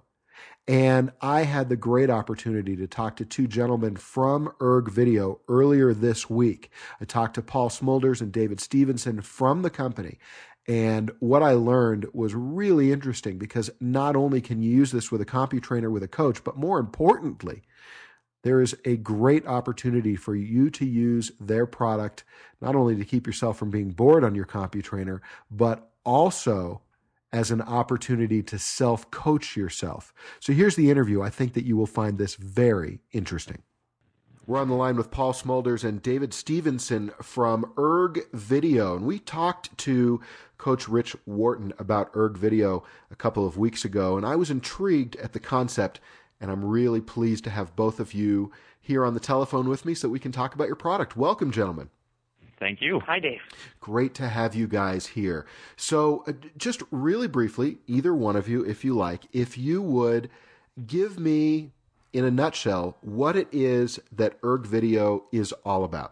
And I had the great opportunity to talk to two gentlemen from Erg Video earlier this week. I talked to Paul Smulders and David Stevenson from the company. And what I learned was really interesting, because not only can you use this with a CompuTrainer with a coach, but more importantly, there is a great opportunity for you to use their product, not only to keep yourself from being bored on your CompuTrainer, but also as an opportunity to self-coach yourself. So here's the interview. I think that you will find this very interesting. We're on the line with Paul Smulders and David Stevenson from Erg Video. And we talked to Coach Rich Wharton about Erg Video a couple of weeks ago, and I was intrigued at the concept, and I'm really pleased to have both of you here on the telephone with me so we can talk about your product. Welcome, gentlemen. Thank you. Hi, Dave. Great to have you guys here. So uh, just really briefly, either one of you, if you like, if you would give me, in a nutshell, what it is that Erg Video is all about.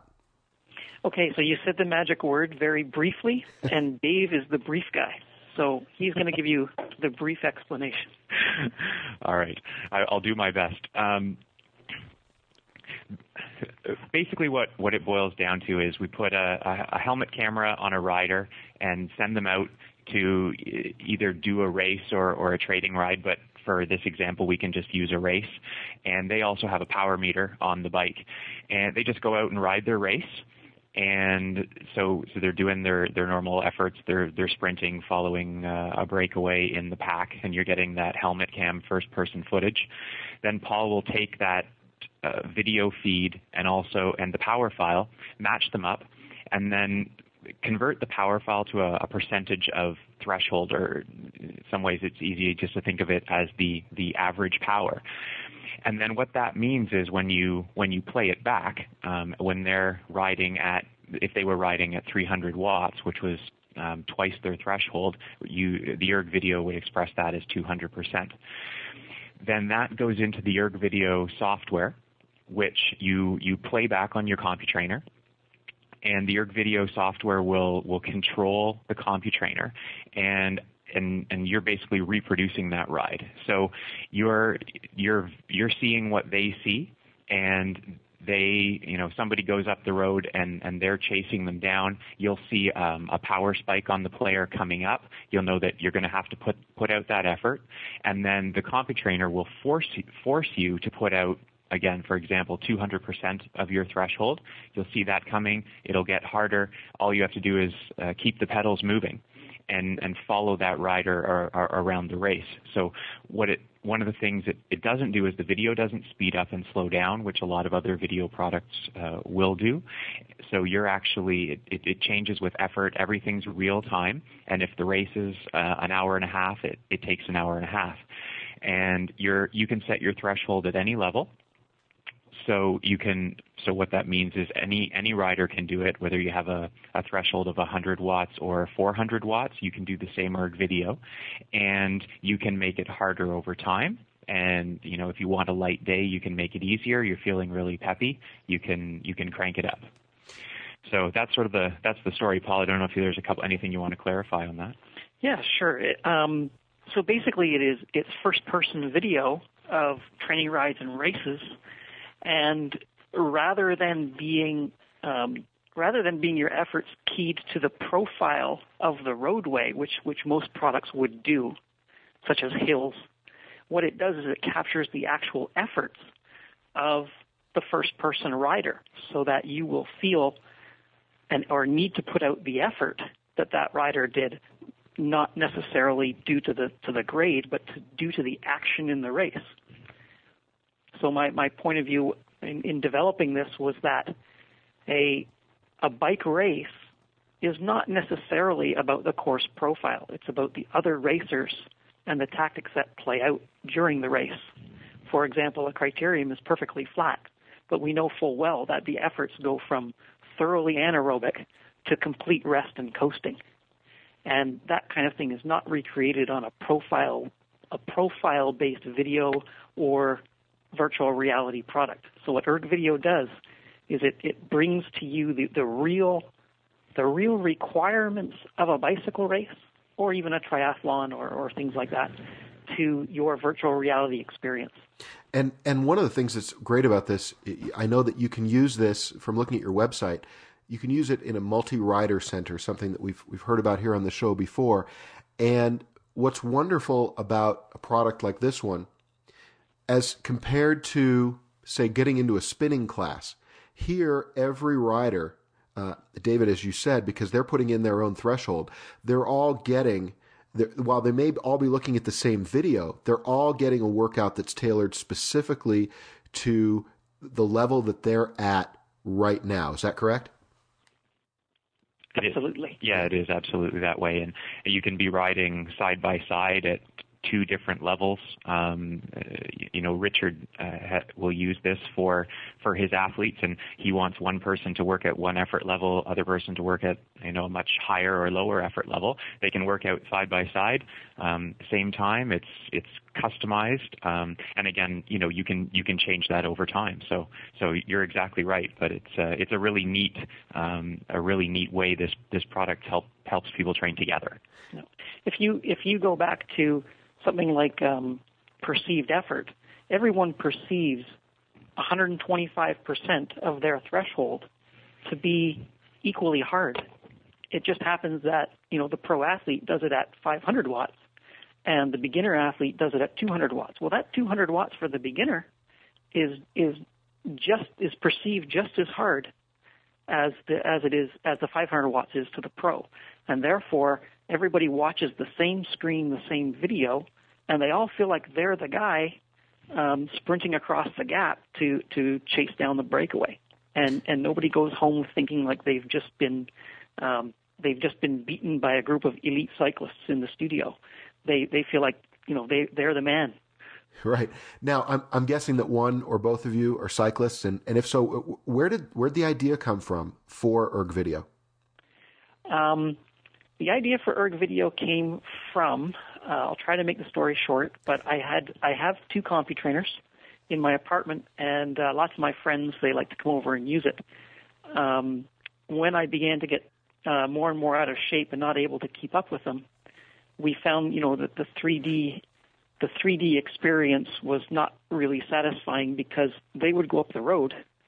Okay, so you said the magic word very briefly, and Dave is the brief guy. So he's going to give you the brief explanation. All right. I, I'll do my best. Um, Basically, what, what it boils down to is we put a, a helmet camera on a rider and send them out to either do a race or, or a trading ride, but for this example, we can just use a race. And they also have a power meter on the bike. And they just go out and ride their race. And so, so they're doing their, their normal efforts. They're, they're sprinting, following uh, a breakaway in the pack, and you're getting that helmet cam first-person footage. Then Paul will take that Uh, video feed and also and the power file, match them up, and then convert the power file to a, a percentage of threshold, or in some ways it's easy just to think of it as the the average power. And then what that means is when you when you play it back, um, when they're riding at, if they were riding at three hundred watts, which was um, twice their threshold, you the Erg Video would express that as two hundred percent. Then that goes into the Erg Video software, which you, you play back on your CompuTrainer, and the Erg Video software will, will control the CompuTrainer, and and and you're basically reproducing that ride. So you're you're you're seeing what they see, and they, you know, somebody goes up the road and, and they're chasing them down, you'll see um, a power spike on the player coming up. You'll know that you're going to have to put, put out that effort. And then the CompuTrainer will force you, force you to put out, again, for example, two hundred percent of your threshold. You'll see that coming. It'll get harder. All you have to do is uh, keep the pedals moving and, and follow that rider or, or around the race. So what it one of the things it, it doesn't do is the video doesn't speed up and slow down, which a lot of other video products uh, will do. So you're actually, it, it, it changes with effort. Everything's real time. And if the race is uh, an hour and a half, it, it takes an hour and a half. And you're, you can set your threshold at any level. So you can. So what that means is any any rider can do it. Whether you have a, a threshold of one hundred watts or four hundred watts, you can do the same erg video, and you can make it harder over time. And you know, if you want a light day, you can make it easier. You're feeling really peppy, you can you can crank it up. So that's sort of the that's the story, Paul. I don't know if there's a couple anything you want to clarify on that. Yeah, sure. It, um, so basically, it is it's first person video of training rides and races. And rather than being um, rather than being your efforts keyed to the profile of the roadway, which which most products would do, such as hills, what it does is it captures the actual efforts of the first-person rider, so that you will feel and or need to put out the effort that that rider did, not necessarily due to the to the grade, but to, due to the action in the race. So my, my point of view in, in developing this was that a a bike race is not necessarily about the course profile. It's about the other racers and the tactics that play out during the race. For example, a criterium is perfectly flat, but we know full well that the efforts go from thoroughly anaerobic to complete rest and coasting. And that kind of thing is not recreated on a profile, a profile-based video or virtual reality product. So what erg video does is it, it brings to you the, the real the real requirements of a bicycle race or even a triathlon or, or things like that to your virtual reality experience. And and one of the things that's great about this, I know that you can use this from looking at your website. You can use it in a multi-rider center, something that we've we've heard about here on the show before. And what's wonderful about a product like this one, as compared to, say, getting into a spinning class, here every rider, uh, David, as you said, because they're putting in their own threshold, they're all getting, while they may all be looking at the same video, they're all getting a workout that's tailored specifically to the level that they're at right now. Is that correct? Absolutely. Yeah, it is absolutely that way. And you can be riding side by side at two different levels. Um, uh, you know, Richard uh, ha- will use this for for his athletes, and he wants one person to work at one effort level, other person to work at, you know, a much higher or lower effort level. They can work out side by side, um, same time. It's it's customized, um, and again, you know, you can you can change that over time. So so you're exactly right, but it's uh, it's a really neat um, a really neat way this this product help helps people train together. If you if you go back to something like um, perceived effort, everyone perceives one hundred twenty-five percent of their threshold to be equally hard. It just happens that, you know, the pro athlete does it at five hundred watts and the beginner athlete does it at two hundred watts. Well, that two hundred watts for the beginner is is just is perceived just as hard as the as it is as the five hundred watts is to the pro. And therefore, everybody watches the same screen, the same video, and they all feel like they're the guy um, sprinting across the gap to, to chase down the breakaway. And and nobody goes home thinking like they've just been um, they've just been beaten by a group of elite cyclists in the studio. They they feel like, you know, they they're the man. Right. Now, I'm I'm guessing that one or both of you are cyclists, and, and if so, where did where did the idea come from for erg video? Um, the idea for erg video came from, uh, I'll try to make the story short, but I had I have two CompuTrainers in my apartment, and uh, lots of my friends, they like to come over and use it. Um, when I began to get uh, more and more out of shape and not able to keep up with them, we found, you know, that the three D the three D experience was not really satisfying because they would go up the road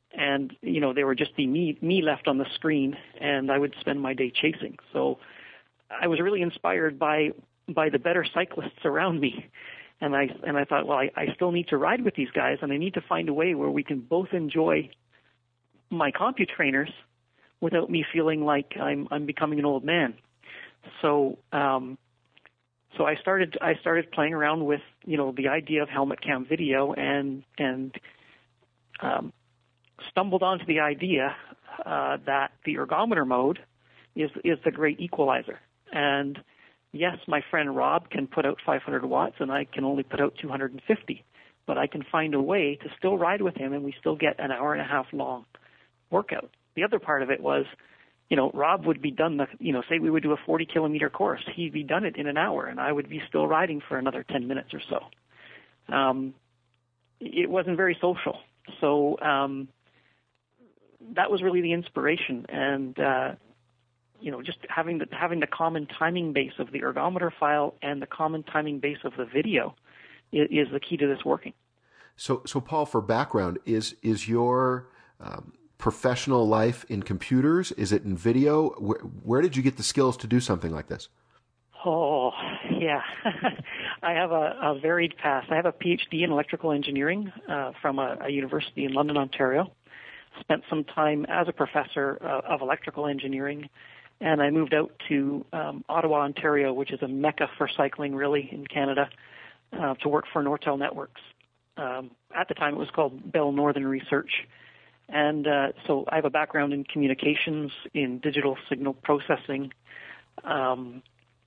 and you know there would just be me me left on the screen, and I would spend my day chasing. So I was really inspired by by the better cyclists around me, and I and I thought, well, I, I still need to ride with these guys, and I need to find a way where we can both enjoy my CompuTrainers without me feeling like I'm I'm becoming an old man. So um, so I started I started playing around with you know the idea of helmet cam video, and and um, stumbled onto the idea uh, that the ergometer mode is is the great equalizer. And yes, my friend Rob can put out five hundred watts, and I can only put out two hundred fifty. But I can find a way to still ride with him, and we still get an hour and a half long workout. The other part of it was, you know, Rob would be done the, you know, say we would do a forty kilometer course. He'd be done it in an hour, and I would be still riding for another ten minutes or so. Um, it wasn't very social. So um, that was really the inspiration. And, uh, you know, just having the, having the common timing base of the ergometer file and the common timing base of the video is, is the key to this working. So, so Paul, for background, is, is your um, professional life in computers? Is it in video? Where, where did you get the skills to do something like this? Oh, yeah. I have a, a varied past. I have a P H D in electrical engineering uh, from a, a university in London, Ontario. Spent some time as a professor uh, of electrical engineering, and I moved out to um, Ottawa, Ontario, which is a mecca for cycling, really, in Canada, uh, to work for Nortel Networks. Um, at the time, it was called Bell Northern Research. And uh, so I have a background in communications, in digital signal processing, um,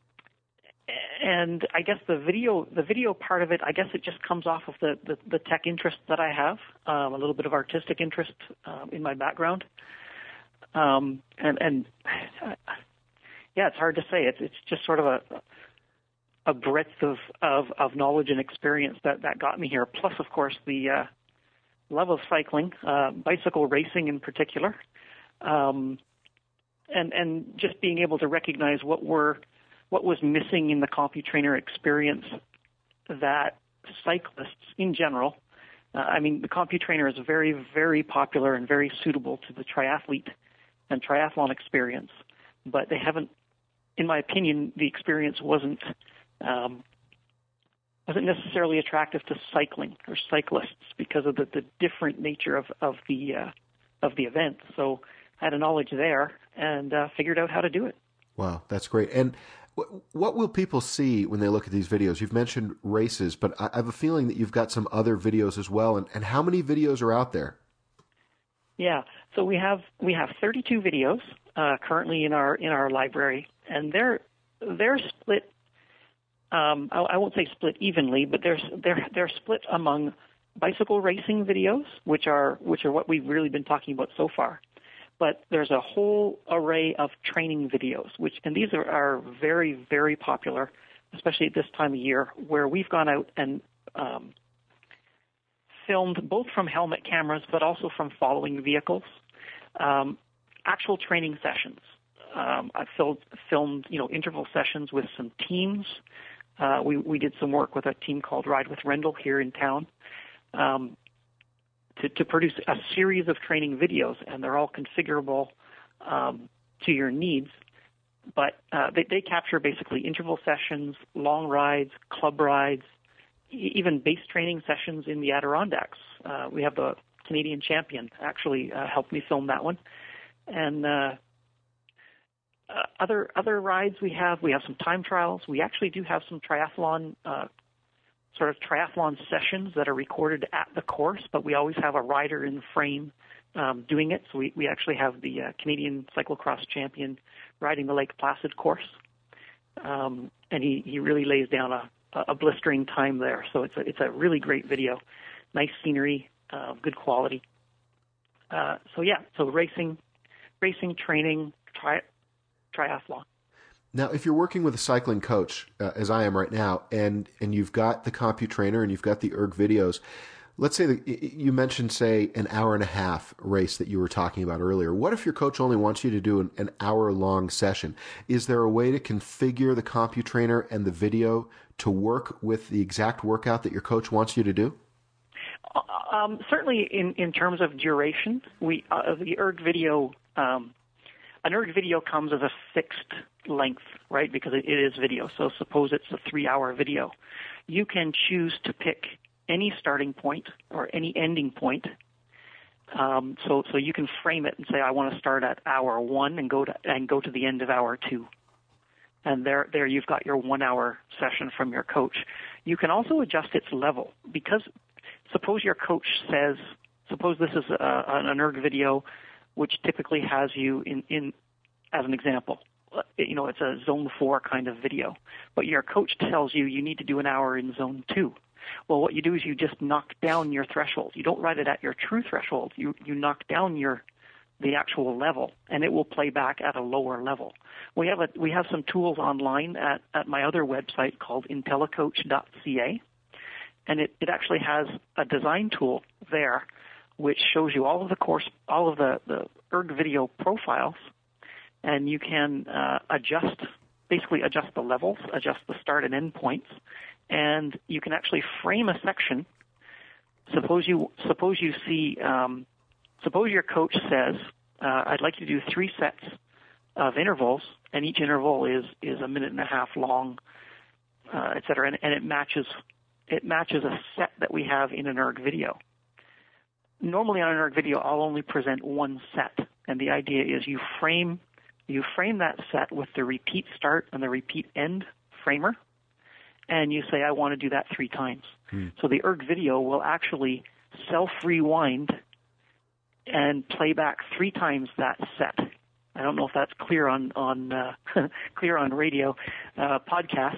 and I guess the video, the video part of it, I guess it just comes off of the, the, the tech interest that I have, um, a little bit of artistic interest um, in my background, um, and and uh, yeah, it's hard to say. It's it's just sort of a a breadth of, of, of knowledge and experience that, that got me here. Plus, of course, the uh, love of cycling, uh, bicycle racing in particular, um, and and just being able to recognize what were what was missing in the CompuTrainer experience that cyclists in general, uh, I mean, the CompuTrainer is very, very popular and very suitable to the triathlete and triathlon experience, but they haven't, in my opinion, the experience wasn't um, wasn't necessarily attractive to cycling or cyclists because of the, the different nature of, of the uh, of the event. So I had a knowledge there and uh, figured out how to do it. Wow, that's great. And what will people see when they look at these videos? You've mentioned races, but I have a feeling that you've got some other videos as well. And, and how many videos are out there? Yeah, so we have we have thirty-two videos uh, currently in our in our library, and they're they're split. Um, I, I won't say split evenly, but they're they're they're split among bicycle racing videos, which are which are what we've really been talking about so far. But there's a whole array of training videos, which and these are, are very, very popular, especially at this time of year, where we've gone out and um, filmed both from helmet cameras, but also from following vehicles, um, actual training sessions. Um, I've filmed, filmed, you know, interval sessions with some teams. Uh, we we did some work with a team called Ride with Rendell here in town. Um, To, to produce a series of training videos, and they're all configurable um, to your needs. But uh, they, they capture basically interval sessions, long rides, club rides, e- even base training sessions in the Adirondacks. Uh, we have the Canadian champion actually uh, helped me film that one. And uh, uh, other other rides we have, we have some time trials. We actually do have some triathlon uh sort of triathlon sessions that are recorded at the course, but we always have a rider in the frame um, doing it. So we, we actually have the uh, Canadian cyclocross champion riding the Lake Placid course. Um, and he, he really lays down a, a blistering time there. So it's a, it's a really great video. Nice scenery, uh, good quality. Uh, so yeah, so racing, racing, training, tri- triathlon. Now, if you're working with a cycling coach, uh, as I am right now, and, and you've got the CompuTrainer and you've got the erg videos, let's say that you mentioned, say, an hour and a half race that you were talking about earlier. What if your coach only wants you to do an, an hour-long session? Is there a way to configure the CompuTrainer and the video to work with the exact workout that your coach wants you to do? Um, certainly, in, in terms of duration, we uh, the erg video, um, an erg video comes as a fixed length, right? Because it, it is video. So suppose it's a three-hour video, you can choose to pick any starting point or any ending point. Um, so so you can frame it and say, I want to start at hour one and go to and go to the end of hour two. And there, there you've got your one-hour session from your coach. You can also adjust its level because suppose your coach says, suppose this is a, an erg video, which typically has you in, in, as an example, you know, it's a zone four kind of video, but your coach tells you you need to do an hour in zone two. Well, what you do is you just knock down your threshold. You don't write it at your true threshold. You, you knock down your the actual level, and it will play back at a lower level. We have a we have some tools online at, at my other website called intellicoach dot c a, and it, it actually has a design tool there which shows you all of the course all of the, the erg video profiles, and you can uh, adjust basically adjust the levels, adjust the start and end points, and you can actually frame a section. Suppose you suppose you see um, Suppose your coach says, uh, I'd like you to do three sets of intervals, and each interval is, is a minute and a half long, uh, et cetera, and, and it matches it matches a set that we have in an erg video. Normally on an erg video, I'll only present one set, and the idea is you frame you frame that set with the repeat start and the repeat end framer, and you say, I want to do that three times. Hmm. So the erg video will actually self-rewind and play back three times that set. I don't know if that's clear on on uh, clear on radio uh, podcast.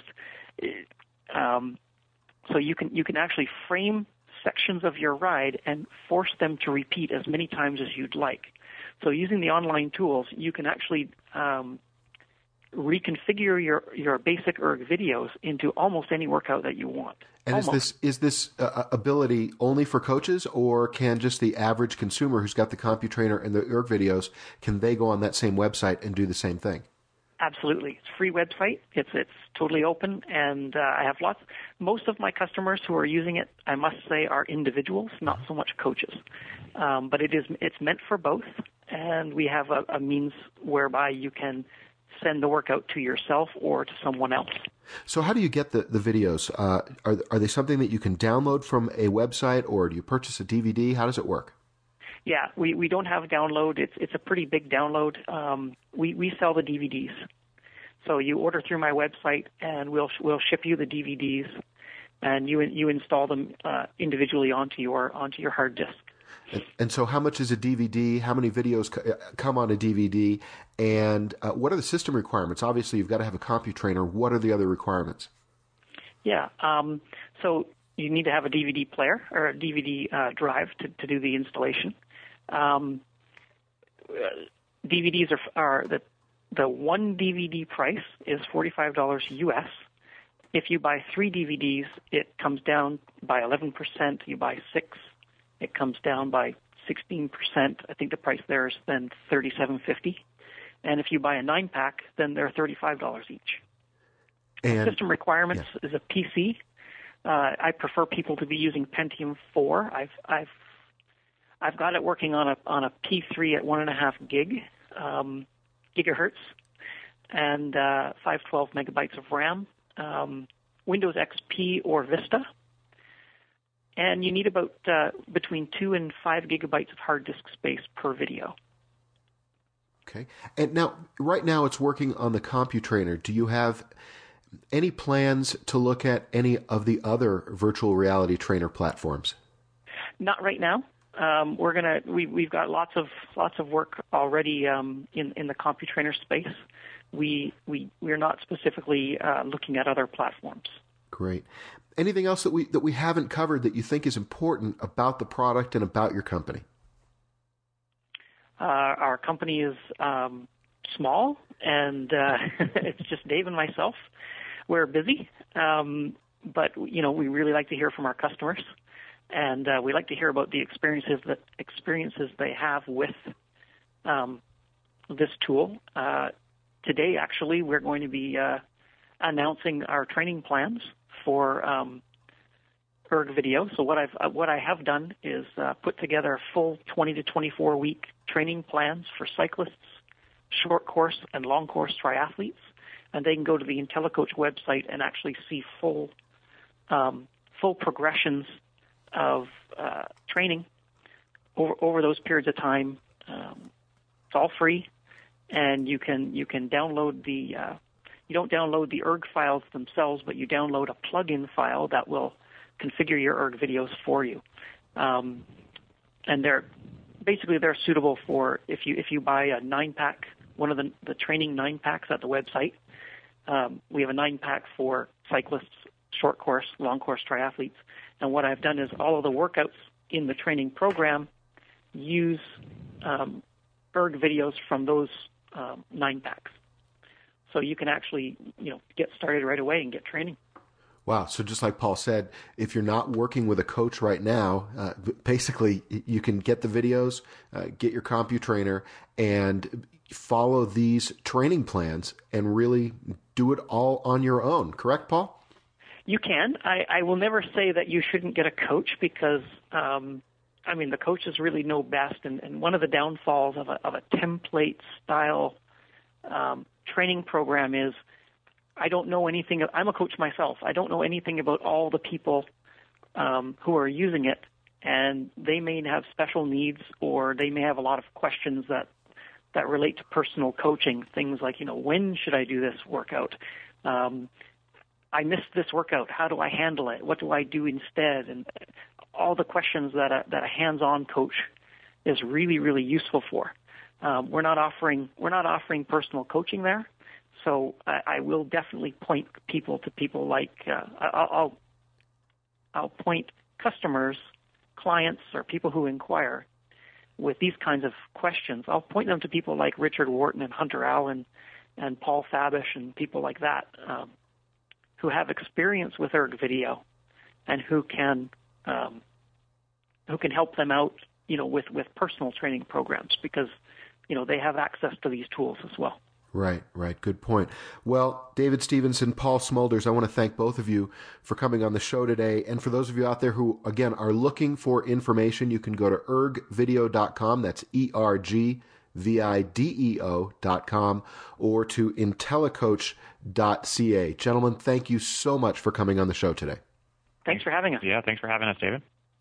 Um, so you can you can actually frame sections of your ride and force them to repeat as many times as you'd like. So using the online tools, you can actually um, reconfigure your your basic erg videos into almost any workout that you want. And almost. is this is this uh, ability only for coaches, or can just the average consumer who's got the CompuTrainer and the erg videos, can they go on that same website and do the same thing? Absolutely. It's a free website. It's it's totally open, and uh, I have lots. Most of my customers who are using it, I must say, are individuals, not so much coaches. Um, but it is it's meant for both, and we have a, a means whereby you can send the workout to yourself or to someone else. So how do you get the, the videos? Uh, are, are they something that you can download from a website, or do you purchase a D V D? How does it work? Yeah, we, we don't have a download. It's it's a pretty big download. Um, we, we sell the D V Ds. So you order through my website, and we'll we'll ship you the D V Ds, and you you install them uh, individually onto your onto your hard disk. And, and so how much is a D V D? How many videos co- come on a D V D? And uh, what are the system requirements? Obviously, you've got to have a CompuTrainer. What are the other requirements? Yeah, um, so you need to have a D V D player or a D V D uh, drive to, to do the installation. Um, D V Ds are, are the the one D V D price is forty-five dollars U S. If you buy three D V Ds, it comes down by eleven percent. You buy six, it comes down by sixteen percent. I think the price there is then thirty-seven fifty. And if you buy a nine pack, then they're thirty-five dollars each. And system requirements yeah. is a P C. Uh, I prefer people to be using Pentium four. I've I've I've got it working on a on a P three at one and a half gig um, gigahertz and uh, five twelve megabytes of RAM. Um, Windows X P or Vista, and you need about uh, between two and five gigabytes of hard disk space per video. Okay, and now right now it's working on the CompuTrainer. Do you have any plans to look at any of the other virtual reality trainer platforms? Not right now. Um, we're gonna we we've got lots of lots of work already um, in in the CompuTrainer space. We we we're not specifically uh, looking at other platforms. Great. Anything else that we that we haven't covered that you think is important about the product and about your company? Uh, our company is um, small, and uh, it's just Dave and myself. We're busy, um, but you know we really like to hear from our customers, and uh, we like to hear about the experiences that experiences they have with um, this tool. Uh, today, actually, we're going to be uh, announcing our training plans for um, erg video. So what I've uh, what I have done is uh, put together full twenty to twenty-four week training plans for cyclists, short course and long course triathletes, and they can go to the IntelliCoach website and actually see full um, full progressions of uh, training over over those periods of time. Um, it's all free, and you can you can download the uh, you don't download the erg files themselves, but you download a plugin file that will configure your erg videos for you. Um, and they're basically they're suitable for if you if you buy a nine pack, one of the the training nine packs at the website. Um, we have a nine pack for cyclists, short course, long course triathletes. And what I've done is all of the workouts in the training program use um, erg videos from those um, nine packs. So you can actually, you know, get started right away and get training. Wow. So just like Paul said, if you're not working with a coach right now, uh, basically you can get the videos, uh, get your CompuTrainer, and follow these training plans and really do it all on your own. Correct, Paul? You can. I, I will never say that you shouldn't get a coach because, um, I mean, the coaches really know best. And, and one of the downfalls of a, of a template-style um, training program is I don't know anything. I'm a coach myself. I don't know anything about all the people um, who are using it, and they may have special needs, or they may have a lot of questions that that relate to personal coaching. Things like, you know, when should I do this workout? Um, I missed this workout. How do I handle it? What do I do instead? And all the questions that a, that a hands-on coach is really, really useful for. Um, we're not offering we're not offering personal coaching there. So I, I will definitely point people to people like uh, I'll, I'll I'll point customers, clients, or people who inquire with these kinds of questions. I'll point them to people like Richard Wharton and Hunter Allen and Paul Fabish and people like that um, who have experience with erg video and who can um, who can help them out, you know, with, with personal training programs because you know they have access to these tools as well. Right, right. Good point. Well, David Stevenson, Paul Smulders, I want to thank both of you for coming on the show today. And for those of you out there who, again, are looking for information, you can go to erg video dot com. That's E R G V I D E O dot com, or to intellicoach dot C A. Gentlemen, thank you so much for coming on the show today. Thanks for having us. Yeah, thanks for having us, David.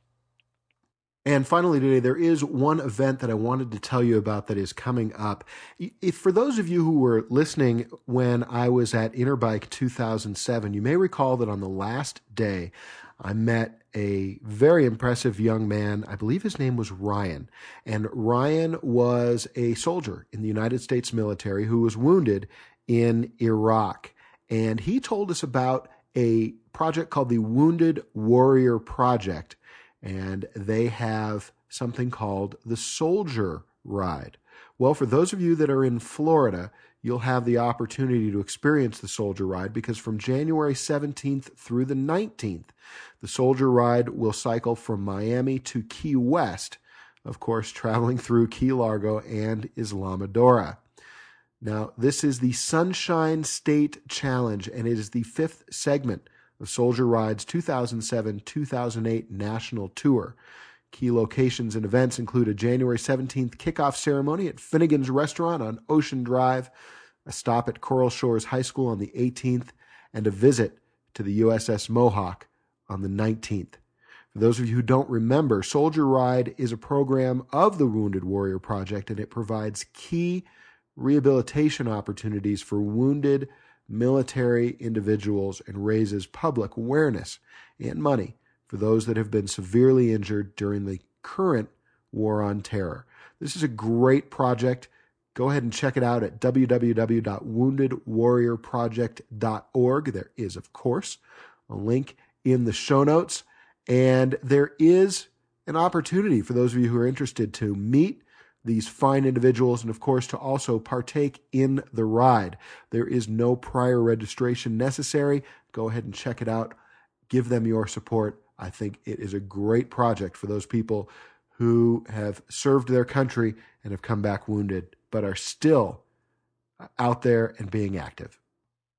And finally today, there is one event that I wanted to tell you about that is coming up. If for those of you who were listening when I was at Interbike two thousand seven, you may recall that on the last day, I met a very impressive young man. I believe his name was Ryan. And Ryan was a soldier in the United States military who was wounded in Iraq. And he told us about a project called the Wounded Warrior Project. And they have something called the Soldier Ride. Well, for those of you that are in Florida, you'll have the opportunity to experience the Soldier Ride because from January seventeenth through the nineteenth, the Soldier Ride will cycle from Miami to Key West, of course, traveling through Key Largo and Islamorada. Now, this is the Sunshine State Challenge, and it is the fifth segment of Soldier Ride's two thousand seven to two thousand eight National Tour. Key locations and events include a January seventeenth kickoff ceremony at Finnegan's Restaurant on Ocean Drive, a stop at Coral Shores High School on the eighteenth, and a visit to the U S S Mohawk on the nineteenth. For those of you who don't remember, Soldier Ride is a program of the Wounded Warrior Project, and it provides key rehabilitation opportunities for wounded military individuals and raises public awareness and money for those that have been severely injured during the current war on terror. This is a great project. Go ahead and check it out at w w w dot wounded warrior project dot org. There is, of course, a link in the show notes. And there is an opportunity for those of you who are interested to meet these fine individuals, and of course to also partake in the ride. There is no prior registration necessary. Go ahead and check it out. Give them your support. I think it is a great project for those people who have served their country and have come back wounded, but are still out there and being active.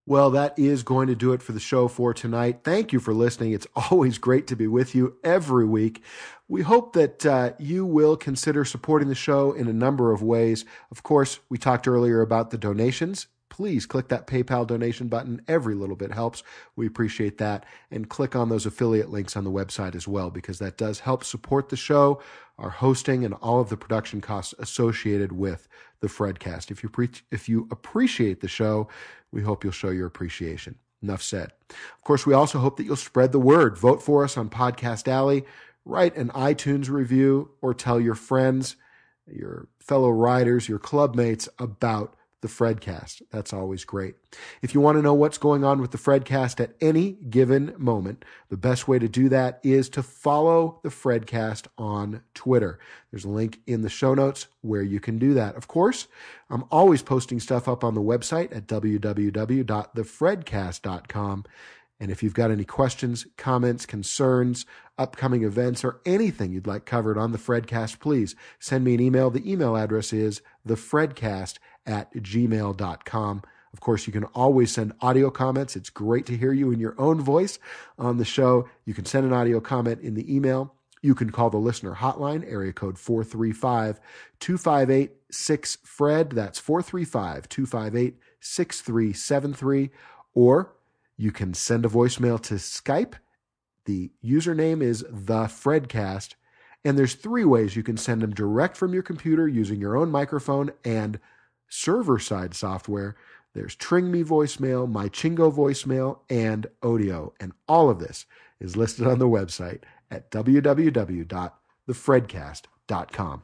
Well, that is going to do it for the show for tonight. Thank you for listening. It's always great to be with you every week. We hope that uh, you will consider supporting the show in a number of ways. Of course, we talked earlier about the donations. Please click that PayPal donation button. Every little bit helps. We appreciate that. And click on those affiliate links on the website as well, because that does help support the show, our hosting, and all of the production costs associated with the Fredcast. If you pre- if you appreciate the show, we hope you'll show your appreciation. Enough said. Of course, we also hope that you'll spread the word. Vote for us on Podcast Alley. Write an iTunes review, or tell your friends, your fellow riders, your club mates about the Fredcast. That's always great. If you want to know what's going on with the Fredcast at any given moment, the best way to do that is to follow the Fredcast on Twitter. There's a link in the show notes where you can do that. Of course, I'm always posting stuff up on the website at w w w dot the fredcast dot com. And if you've got any questions, comments, concerns, upcoming events, or anything you'd like covered on the Fredcast, please send me an email. The email address is thefredcast at gmail dot com. Of course, you can always send audio comments. It's great to hear you in your own voice on the show. You can send an audio comment in the email. You can call the listener hotline, area code four three five, two five eight, six, F R E D. That's four three five, two five eight, six three seven three. Or you can send a voicemail to Skype. The username is the Fredcast. And there's three ways you can send them: direct from your computer using your own microphone and server-side software. There's Tring Me voicemail, MyChingo voicemail, and Odeo. And all of this is listed on the website at w w w dot the fredcast dot com.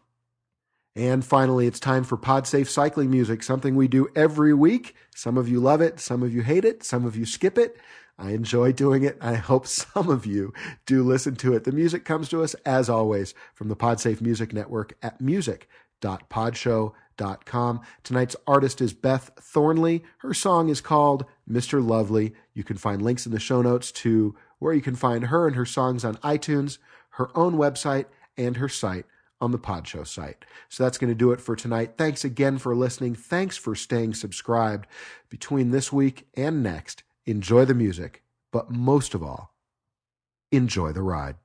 And finally, it's time for PodSafe cycling music, something we do every week. Some of you love it, some of you hate it, some of you skip it. I enjoy doing it. I hope some of you do listen to it. The music comes to us, as always, from the PodSafe Music Network at music dot podshow dot com. Tonight's artist is Beth Thornley. Her song is called Mister Lovely. You can find links in the show notes to where you can find her and her songs on iTunes, her own website, and her site on the Podshow site. So that's going to do it for tonight. Thanks again for listening. Thanks for staying subscribed. Between this week and next, enjoy the music, but most of all, enjoy the ride.